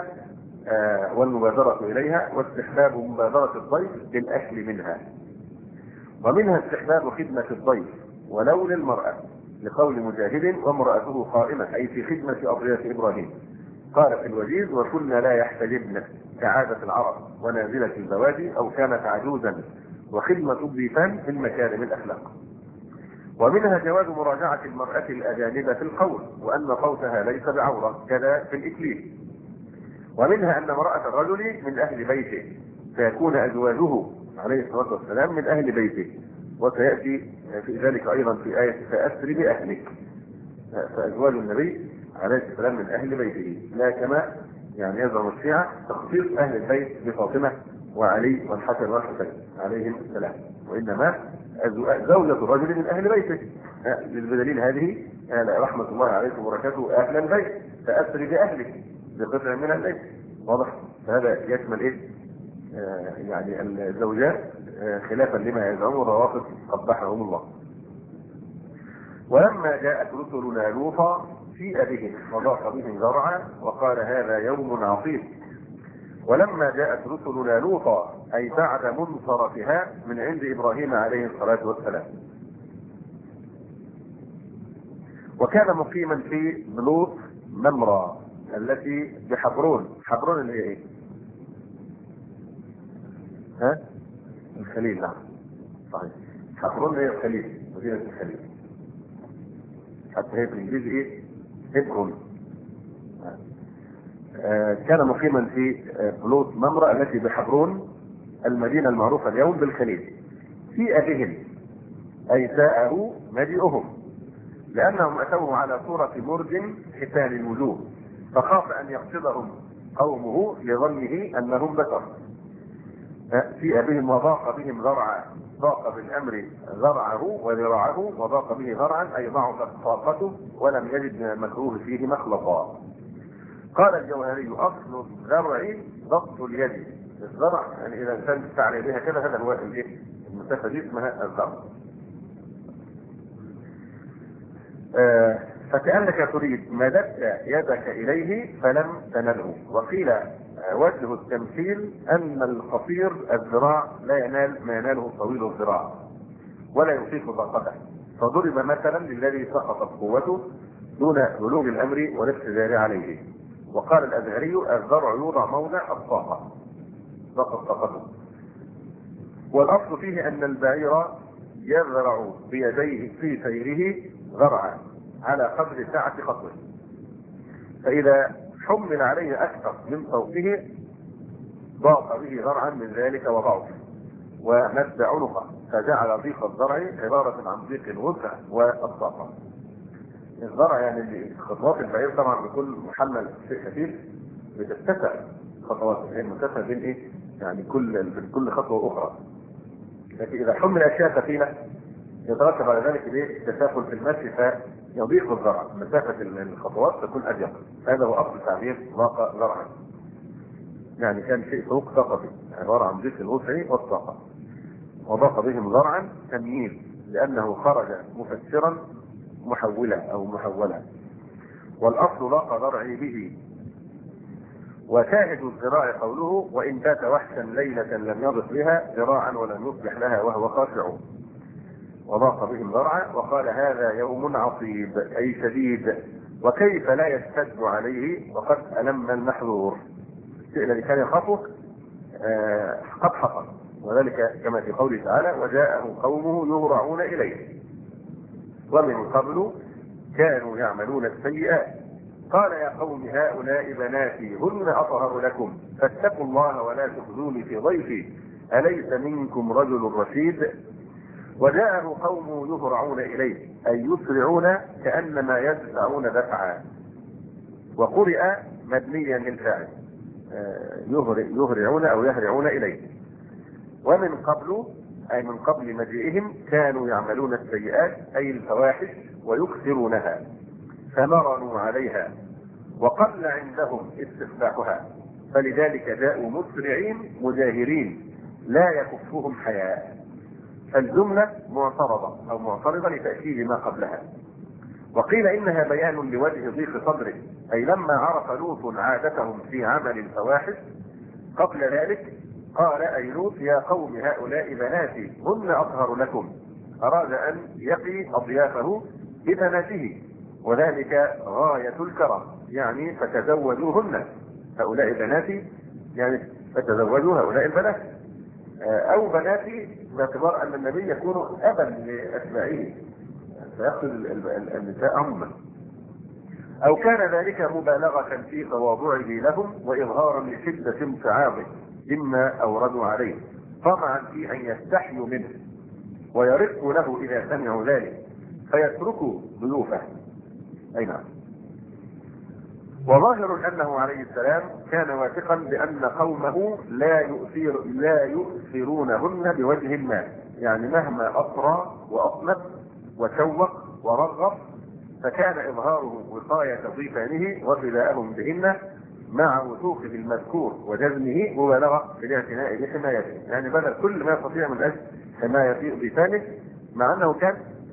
إليها واستحباب مبادرة الضيف بالأكل منها. ومنها استحباب خدمة الضيف ولو للمرأة، لقول مجاهد وامرأته قائمة، أي في خدمة أضياف إبراهيم. قال في الوجيز وكنا لا يحتجبن كعادة العرب ونازلة البوادي أو كانت عجوزا، وخدمة الضيفان من مكارم الأخلاق. ومنها جواز مراجعة المرأة الأجانب في القول، وأن صوتها ليس بعورة كذا في الإكليل. ومنها أن امرأة الرجل من أهل بيته، فيكون أزواجه عليه الصلاة والسلام من أهل بيته، وسيأتي في ذلك أيضا في آية فأسر بأهلك، فأزواج النبي عليه السلام من أهل بيته، لا كما يعني يزعم الشيعة تخصيص أهل البيت بفاطمة وعلي والحسن والحسين عليهم السلام، وإنما زوجة الرجل من أهل بيته، بدليل هذه رحمة الله عليكم وبركاته أهل البيت، فأسر بأهلك بقطع من البيت. واضح؟ فهذا يشمل يعني الزوجات خلافا لما يزعمه الروافض قبحهم الله. ولما جاءت رسلنا لوطا سيء بهم وضاق بهم ذرعا وقال هذا يوم عصيب. ولما جاءت رسلنا لوطا أي بعد منصرفها من عند إبراهيم عليه الصلاة والسلام. وكان مقيما في بلوط نمرة التي بحبرون. حبرون اللي هي ايه؟ الخليل. نعم صحيح، حبرون هي الخليل، مدينة الخليل، حتى هي بالانجليزي ايه؟ هبرون. كان مقيما في بلوط نمرة التي بحبرون المدينة المعروفة اليوم بالخليل. سيء بهم أي ساءه مجيئهم، لأنهم أتوه على صورة مرج حسان الوجوه، فخاف أن يقصدهم قومه لظنه أنهم بشر. سيء بهم وضاق بهم ذرعا، ضاق بالأمر ذرعه وذراعه، وضاق به ذرعا أي ضعفت طاقته ولم يجد من المكروه فيه مخلصا. قال الجوهري أصل الذرع ضبط اليد. الذرع يعني إذا الإنسان استعلي بها كذا، هذا هو المسافة دي اسمها الذرع. فكأنك تريد مددت يدك إليه فلم تنله. وقيل وجه التمثيل أن القصير الذراع لا ينال ما يناله الطويل الذراع ولا يطيق ضغطه، فضرب مثلا للذي سقطت قوته دون بلوغ الأمر والاقتدار عليه. وقال الأزهري الذرع يوضع موضع الطاقة، ضغط طاقته. والأصل فيه أن البعير يذرع بيديه في سيره ذرعا على قدر سعة خطوه، فإذا حمل عليه أكثر من صوته ضاق به ذرعا من ذلك وضعف ومد عنقه، فجعل ضيق الذرع عبارة عن ضيق الوسع والطاقة. الذرع يعني خطوات البعير طبعا بكل محمل شيء خفيف بتتسع خطوات، هي المسافة بين ايه؟ يعني كل خطوة أخرى. لكن إذا حمل أشياء ثقيلة يترتب على ذلك التسافل في المشي فيضيق الذرع، مسافة الخطوات تكون أضيق. هذا هو أصل تعبير ضاق ذرعا، يعني كان شيء فوق طاقته، عبارة عن ضيق الوسع والطاقة. وضاق بهم ذرعا تمييز لأنه خرج مفسرا محولا أو محولا، والأصل ضاق ذرعي به. وشاهد الذراع قوله وإن بات وحشا ليلة لم يضف بها ذراعا ولم يصبح لها وهو خاشع. وضاق بهم ذرعا وقال هذا يوم عصيب أي شديد، وكيف لا يشتد عليه وقد ألم المحذور. الشيء الذي كان يخافه قد حصل، وذلك كما في قوله تعالى وجاءه قومه يهرعون إليه ومن قبل كانوا يعملون السيئات قال يا قوم هؤلاء بناتي هن أطهر لكم فاتقوا الله ولا تخزوني في ضيفي أليس منكم رجل رشيد. وجاءه قومه يهرعون إليه أي يسرعون كأنما يدفعون دفعا، وقرئ مبنيا للفاعل يهرعون أو يهرعون إليه. ومن قبل أي من قبل مجيئهم كانوا يعملون السيئات أي الفواحش ويكثرونها فمرنوا عليها وقل عندهم استفتاحها، فلذلك جاءوا مسرعين مجاهرين لا يكفهم حياء. فالجملة معترضة أو معترضة لتأكيد ما قبلها. وقيل إنها بيان لوجه ضيق صدره، أي لما عرف لوط عادتهم في عمل الفواحش قبل ذلك قال أي لوط يا قوم هؤلاء بناتي هن أطهر لكم، أراد أن يقي أضيافه ببناته، وذلك غاية الكرم، يعني فتزوجوهن، هؤلاء بناتي يعني فتزوجوا هؤلاء البنات، أو بناتي باعتبار أن النبي يكون أبا لأتباعه فيقصد النساء عموما، أو كان ذلك مبالغة في تواضعه لهم وإظهارا لشدة امتعاضه مما أوردوا عليه، طمعا في أن يستحيوا منه ويرقوا له إذا سمعوا ذلك فيتركوا ضيوفه. أي نعم. وظاهر أنه عليه السلام كان واثقا بأن قومه لا يؤثرونهن بوجه ما، يعني مهما أطرى وأطلب وشوق ورغب فكان إظهاره وقاية ضيفانه وفداءهم بهن مع وثوقه المذكور وجزمه مبالغة في الاعتناء بحمايته، يعني بدل كل ما يستطيع من أجل حماية ضيفانه، مع أنه كان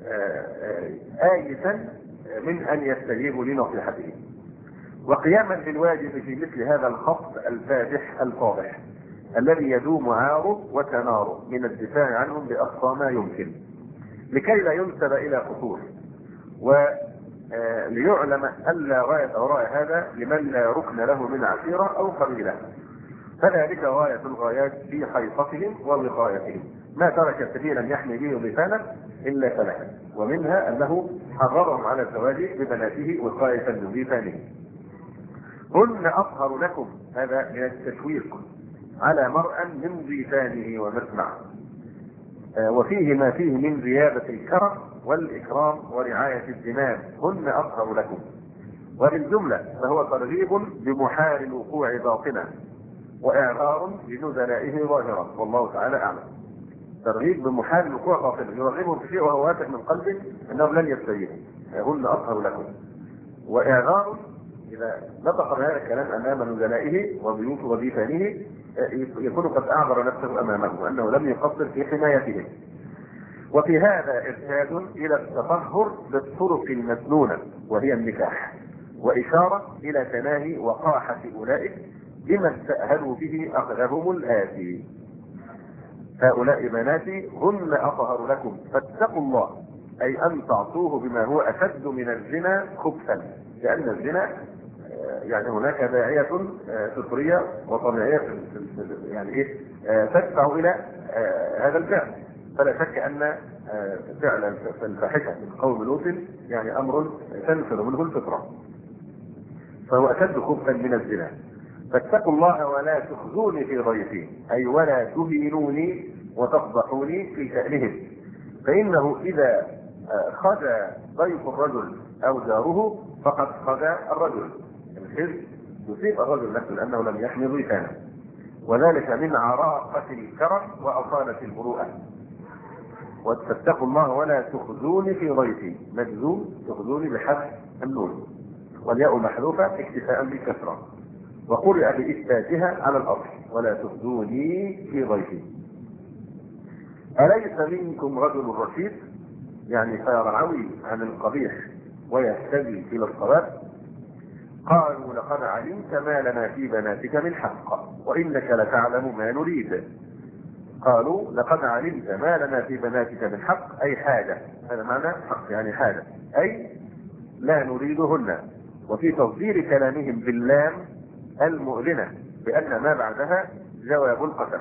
آيسا من أن يستجيبوا لنصيحته. وقياما بالواجب في مثل هذا الخط الفادح الفاضح الذي يدوم عاره وتناره من الدفاع عنهم بأقصى ما يمكن لكي لا ينسب إلى خطور، وليعلم ألا غاية وراء هذا لمن لا ركن له من عشيرة أو قبيلة، فذلك غاية الغايات في حيطتهم ووقايتهم، ما ترك سبيلا يحمي به ضيفانا إلا فلحا، ومنها أنه حررهم على الزواج ببناته وقاية لضيفانه. هن أطهر لكم، هذا من التشويق على مرأى من ضيفانه ومسمع، وفيه ما فيه من زيادة الكرم والإكرام ورعاية الزمان. هن أطهر لكم، وبالجملة فهو ترغيب بمحال الوقوع باطنا وإعذار لنزلائه ظاهرا، والله تعالى أعلم. ترغيب بمحال الوقوع باطنا، يرغبهم في شيء وهو واثق من قلبه أنهم لن يستجيبوا. هن أطهر لكم، وإعذار إذا نطق بهذا الكلام أمام نزلائه وضيوف وضيفانه يكون قد أعذر نفسه أمامه وأنه لم يقصر في حمايتهم. وفي هذا إرشاد إلى التطهر بالطرق المسنونة وهي النكاح، وإشارة إلى تناهي وقاحة أولئك بما استأهلوا به أغلبهم الآتي. هؤلاء بناتي هن أطهر لكم فاتقوا الله، أي أن تعطوه بما هو أشد من الزنا خبثا، لأن الزنا يعني هناك داعية فطرية وطبيعية يعني إيه تدفع إلى هذا الفعل، فلا شك أن فعل الفاحشة من قوم لوط يعني أمر تنفر منه الفطرة، فهو أشد خبثا من الزنا. فاتقوا الله ولا تخزوني في ضيفي، أي ولا تهينوني وتفضحوني في شأنهم، فإنه إذا خزى ضيف الرجل أو جاره فقد خزى الرجل، الخزي يصيب الرجل نفسه لأنه لم يحمي ضيفانه، وذلك من عراقة الكرم وأصالة المروءة. واتقوا الله ولا تخزوني في ضيفي، مجزوم تخزوني بحذف النون والياء محذوفة اكتفاء بالكسرة، وقرئ بإثباتها على الأصل ولا تخزوني في ضيفي. أليس منكم رجل رشيد، يعني فيرعوي عن القبيح ويهتدي إلى الصواب. قالوا لقد علمت ما لنا في بناتك من حق وإنك لتعلم ما نريد. قالوا لقد علمت ما لنا في بناتك من حق، أي حاجة، هذا معنى حق يعني حاجة، أي لا نريدهن. وفي تصدير كلامهم باللام المؤذنة بأن ما بعدها جواب القسم،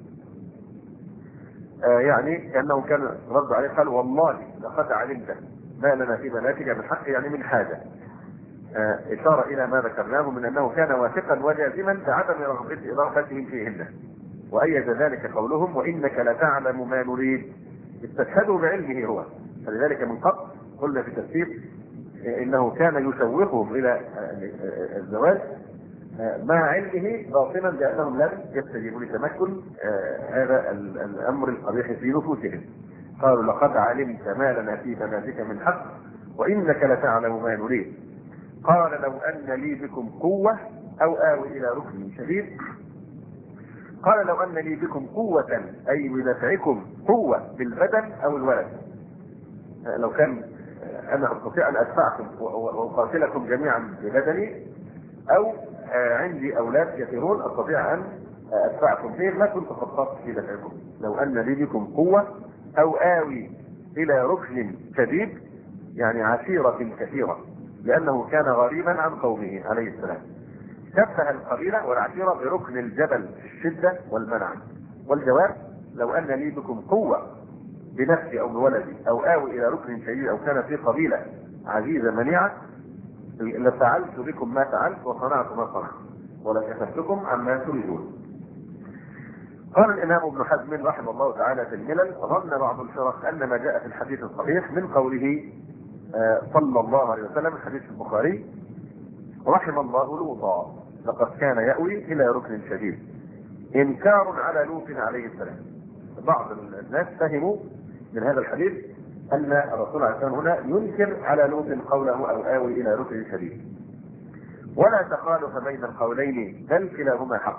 يعني كأنه كان رد عليه قال والله لقد علمت ما لنا في بناتك من حق، يعني من حاجة، إشارة إلى ما ذكرناه من أنه كان واثقا وجازما بعدم رغبتهم فيهن. وأيد ذلك قولهم وإنك لتعلم ما نريد، استشهدوا بعلمه هو. فلذلك من قبل قلنا في التفسير إنه كان يشوقهم إلى الزواج مع علمه باطنا بأنهم لم يستجيبوا لتمكن هذا الأمر القبيح في نفوسهم. قالوا لقد علمت ما لنا في بناتك من حق وإنك لتعلم ما نريد. قال لو أن لي بكم قوة أو آوي إلى ركن شديد. قال لو أن لي بكم قوة أي بدفعكم قوة بالبدن أو الولد. لو كان أنا أستطيع أن أدفعكم وأقاتلكم جميعا ببدني أو عندي أولاد كثيرون أستطيع أن أدفعكم فيه ما كنت خططت في دفعكم. لو أن لي بكم قوة أو آوي إلى ركن شديد يعني عشيرة كثيرة لأنه كان غريبا عن قومه عليه السلام. شبه القبيلة والعشيرة بركن الجبل في الشدة والمنع. والجواب لو أن لي بكم قوة بنفسي أو بولدي أو آوي إلى ركن شديد أو كان في قبيلة عزيزة منيعة لفعلت بكم ما فعلت وصنعت ما صنعت ولكفتكم عما تريدون. قال الإمام ابن حزم رحمه الله تعالى في الملل ظن بعض الفرق أن ما جاء في الحديث الصحيح من قوله صلى الله عليه وسلم حديث البخاري رحم الله لوطا لقد كان يأوي إلى ركن شديد إنكار على لوط عليه السلام. بعض الناس فهموا من هذا الحديث أن الرسول عليه السلام هنا ينكر على لوط قوله أو آوي إلى ركن شديد. ولا تخالف بين القولين بل كلاهما حق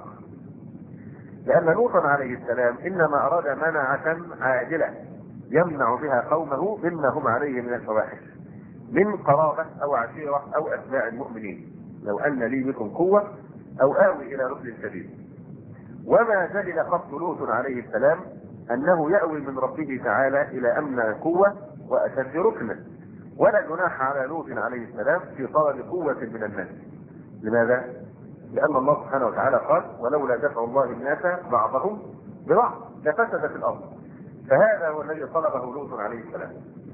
لأن لوطا عليه السلام إنما أراد منعة عاجلة يمنع بها قومه مما هم عليه من الفواحش من قرابة أو عشيرة أو أتباع المؤمنين. لو أن لي بكم قوة أو آوي إلى ركن شديد. وما دلل قصد لوط عليه السلام أنه يأوي من ربه تعالى إلى أمن قوة وأشد ركنا. ولا جناح على لوط عليه السلام في طلب قوة من الناس. لماذا؟ لأن الله سبحانه وتعالى قال ولولا دفع الله الناس بعضهم ببعض لفسدت الأرض. فهذا هو الذي طلبه لوط عليه السلام.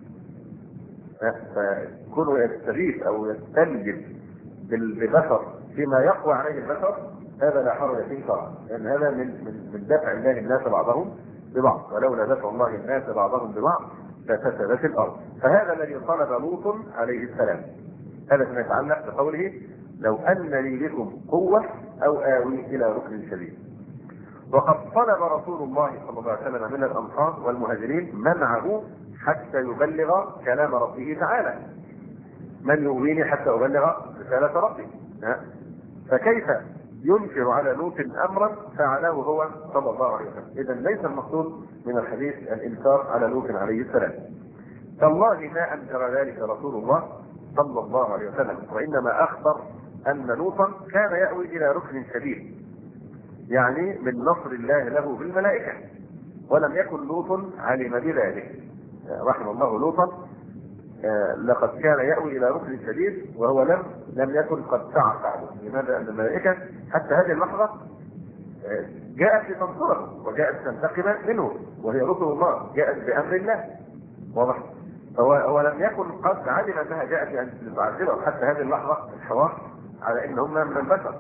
فكونه يستغيث أو يستنجد بالبشر فيما يقوى عليه البشر هذا لا حرج فيه شرعا لأن هذا من دفع الله الناس بعضهم ببعض. ولولا دفع الله الناس بعضهم ببعض لفسدت الأرض. فهذا الذي طلب لوط عليه السلام. هذا فيما يتعلق بقوله لو أن لي بكم قوة أو آوي إلى ركن شديد. وقد طلب رسول الله صلى الله عليه وسلم من الأنصار والمهاجرين منعه حتى يبلغ كلام ربه تعالى. من يؤويني حتى أبلغ رسالة ربي. فكيف ينكر على لوط أمرا فعله هو صلى الله عليه وسلم؟ إذا ليس المقصود من الحديث الإنكار على لوط عليه السلام. تالله ما أنكر ذلك رسول الله صلى الله عليه وسلم وإنما أخبر أن لوطا كان يأوي إلى ركن شديد يعني من نصر الله له بالملائكة. ولم يكن لوط علم بذلك رحم الله لوطا. لقد كان يأوي إلى ركن شديد وهو لم يكن قد سعى فعله. لماذا؟ أن الملائكة حتى هذه اللحظة جاءت لتنصره وجاءت تنتقم منه وهي رسل الله جاءت بأمر الله. واضح؟ هو لم يكن قد علم أنها جاءت يعني لتعذبه حتى هذه اللحظة الحوار على إن هم من البشر.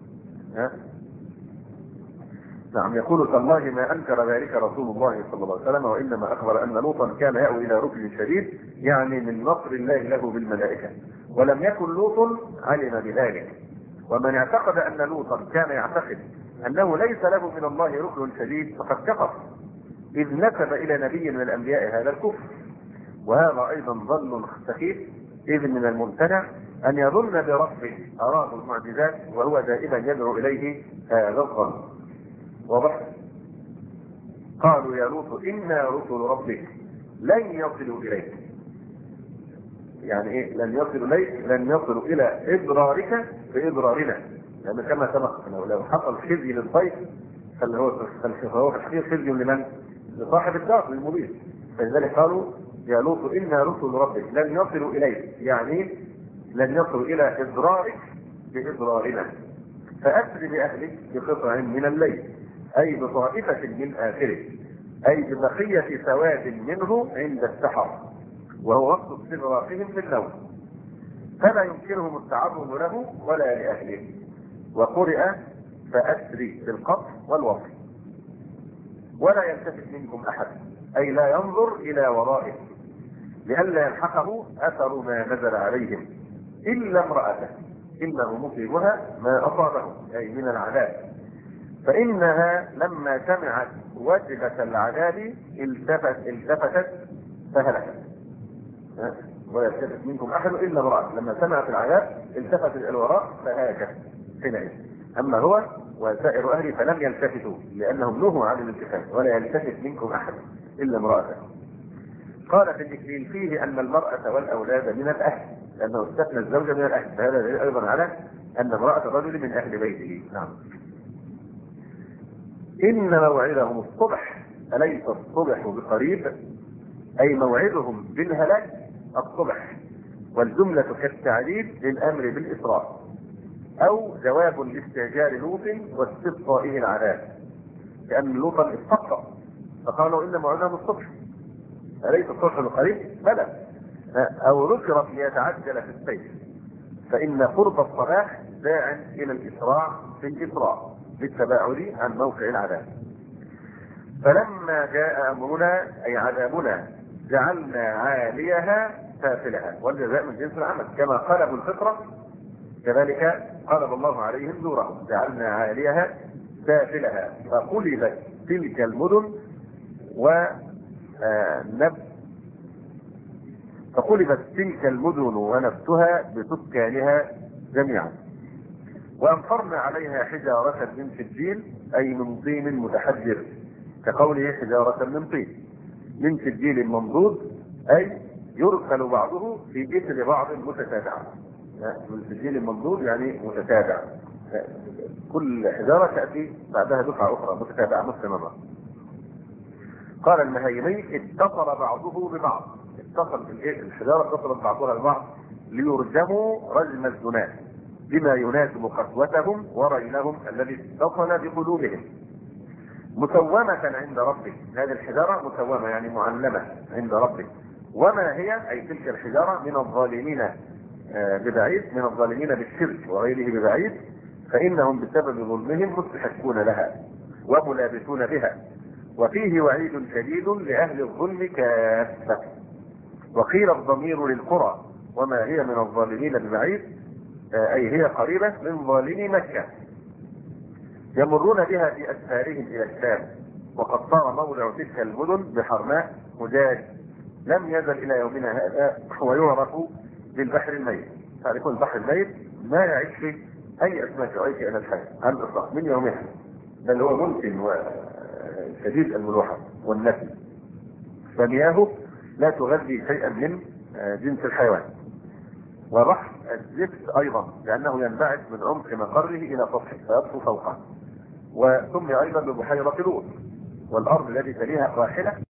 نعم. يقول تالله ما أنكر ذلك رسول الله صلى الله عليه وسلم وإنما أخبر أن لوطا كان يأوي إلى ركن شديد يعني من نصر الله له بالملائكة. ولم يكن لوط علم بذلك. ومن اعتقد أن لوطا كان يعتقد أنه ليس له من الله ركن شديد فقد كفر إذ نسب إلى نبي من الأنبياء هذا الكفر. وهذا أيضا ظن سخيف إذ من الممتنع أن يظن بربه أراد المعجزات وهو دائما يدعو إليه هذا الظن. واضح؟ قالوا يا لوط إنا رسل ربك لن يصلوا إليك. يعني إيه لن يصلوا إليك؟ لن يصلوا إلى إضرارك بإضرارنا. لأن كما سبق لو حصل خزي للضيف فهو في الحقيقة خزي لمن؟ لصاحب الدار للمضيف. فلذلك قالوا يا لوط إنا رسل ربك لن يصلوا إليك يعني لن يصلوا إلى إضرارك بإضرارنا. فأسر بأهلك بقطع من الليل أي بطائفة من آخره أي ببقية سواد منه عند السحر وهو وقت استغراقهم في النوم فلا يمكنهم التعرض له ولا لأهله. وقرئ فأسري بالقطع والوصل ولا يلتفت منكم أحد أي لا ينظر إلى ورائه لئلا يلحقه أثر ما نزل عليهم إلا امرأته إنه مصيبها ما أصابهم أي من العذاب. فإنها لما سمعت وجبة العذاب التفتت فهلكت. ولا يلتفت منكم أحد إلا امرأة، لما سمعت العذاب التفتت إلى الوراء فهلكت حينئذ. أما هو وسائر أهله فلم يلتفتوا لأنهم نهوا عن الالتفات، ولا يلتفت منكم أحد إلا امرأته. قال في الإكليل فيه أن المرأة والأولاد من الأهل، لأنه استثنى الزوجة من الأهل، فهذا دليل أيضا على أن امرأة الرجل من أهل بيته. نعم. إن موعدهم الصبح، أليس الصبح بقريب؟ أي موعدهم بالهلاك الصبح، والجملة كالتعليل للأمر بالإسراء، أو جواب لاستعجال لوط واستبقائه العذاب، لأن لوطا استبقى فقالوا إن موعدهم الصبح، أليس الصبح بقريب؟ بلى. أو ذكرت ليتعجل في السير، فإن قرب الصباح داع إلى الإسراع في الإسراء للتباعد عن موقع العذاب. فلما جاء أمرنا أي عذابنا جعلنا عاليها سافلها، والجزاء من جنس العمل، كما قلبوا الفطرة كذلك قلب الله عليهم زورهم، جعلنا عاليها سافلها فقلبت تلك المدن فقلبت تلك المدن ونبتها بسكانها جميعا. وأمطرنا عليها حجارة من سجيل أي من طين متحجر، كقوله حجارة من طين، من سجيل منضود أي يرسل بعضه في إثر بعض متتابعة. من سجيل منضود يعني متتابع، كل حجارة تأتي بعدها دفعة أخرى متتابعة مستمرة. قال المهيمي اتصل بعضه ببعض، اتصل الحجارة اتصلت بعضها ببعض ليرجموا رجم الزناد بما يناسب قسوتهم ورينهم الذي اتصل بقلوبهم. مسومة عند ربك، هذه الحجارة مسومة يعني معلمة عند ربك. وما هي أي تلك الحجارة من الظالمين ببعيد، من الظالمين بالشرك وغيره ببعيد، فإنهم بسبب ظلمهم مستحقون لها وملابسون بها. وفيه وعيد شديد لأهل الظلم كافة. وقيل الضمير للقرى، وما هي من الظالمين ببعيد أي هي قريبة من ظالمي مكة، يمرون بها في أسفارهم إلى الشام. وقد صار موضع تلك المدن بحرماء مجاج لم يزل إلى يومنا هذا، ويعرف بالبحر الميت. تعرفون البحر الميت ما يعيش فيه أي أسماك أو أي كائنات حية على الإطلاق من يومها، بل هو ممكن وشديد الملوحة والنفي، فمياهه لا تغذي شيئا من جنس الحيوان. وبحر الزفت أيضا لأنه ينبعث من عمق مقره إلى سطحه فيطفو فوقه. وسمي أيضا ببحيرة لوط. والأرض التي تليها راحلة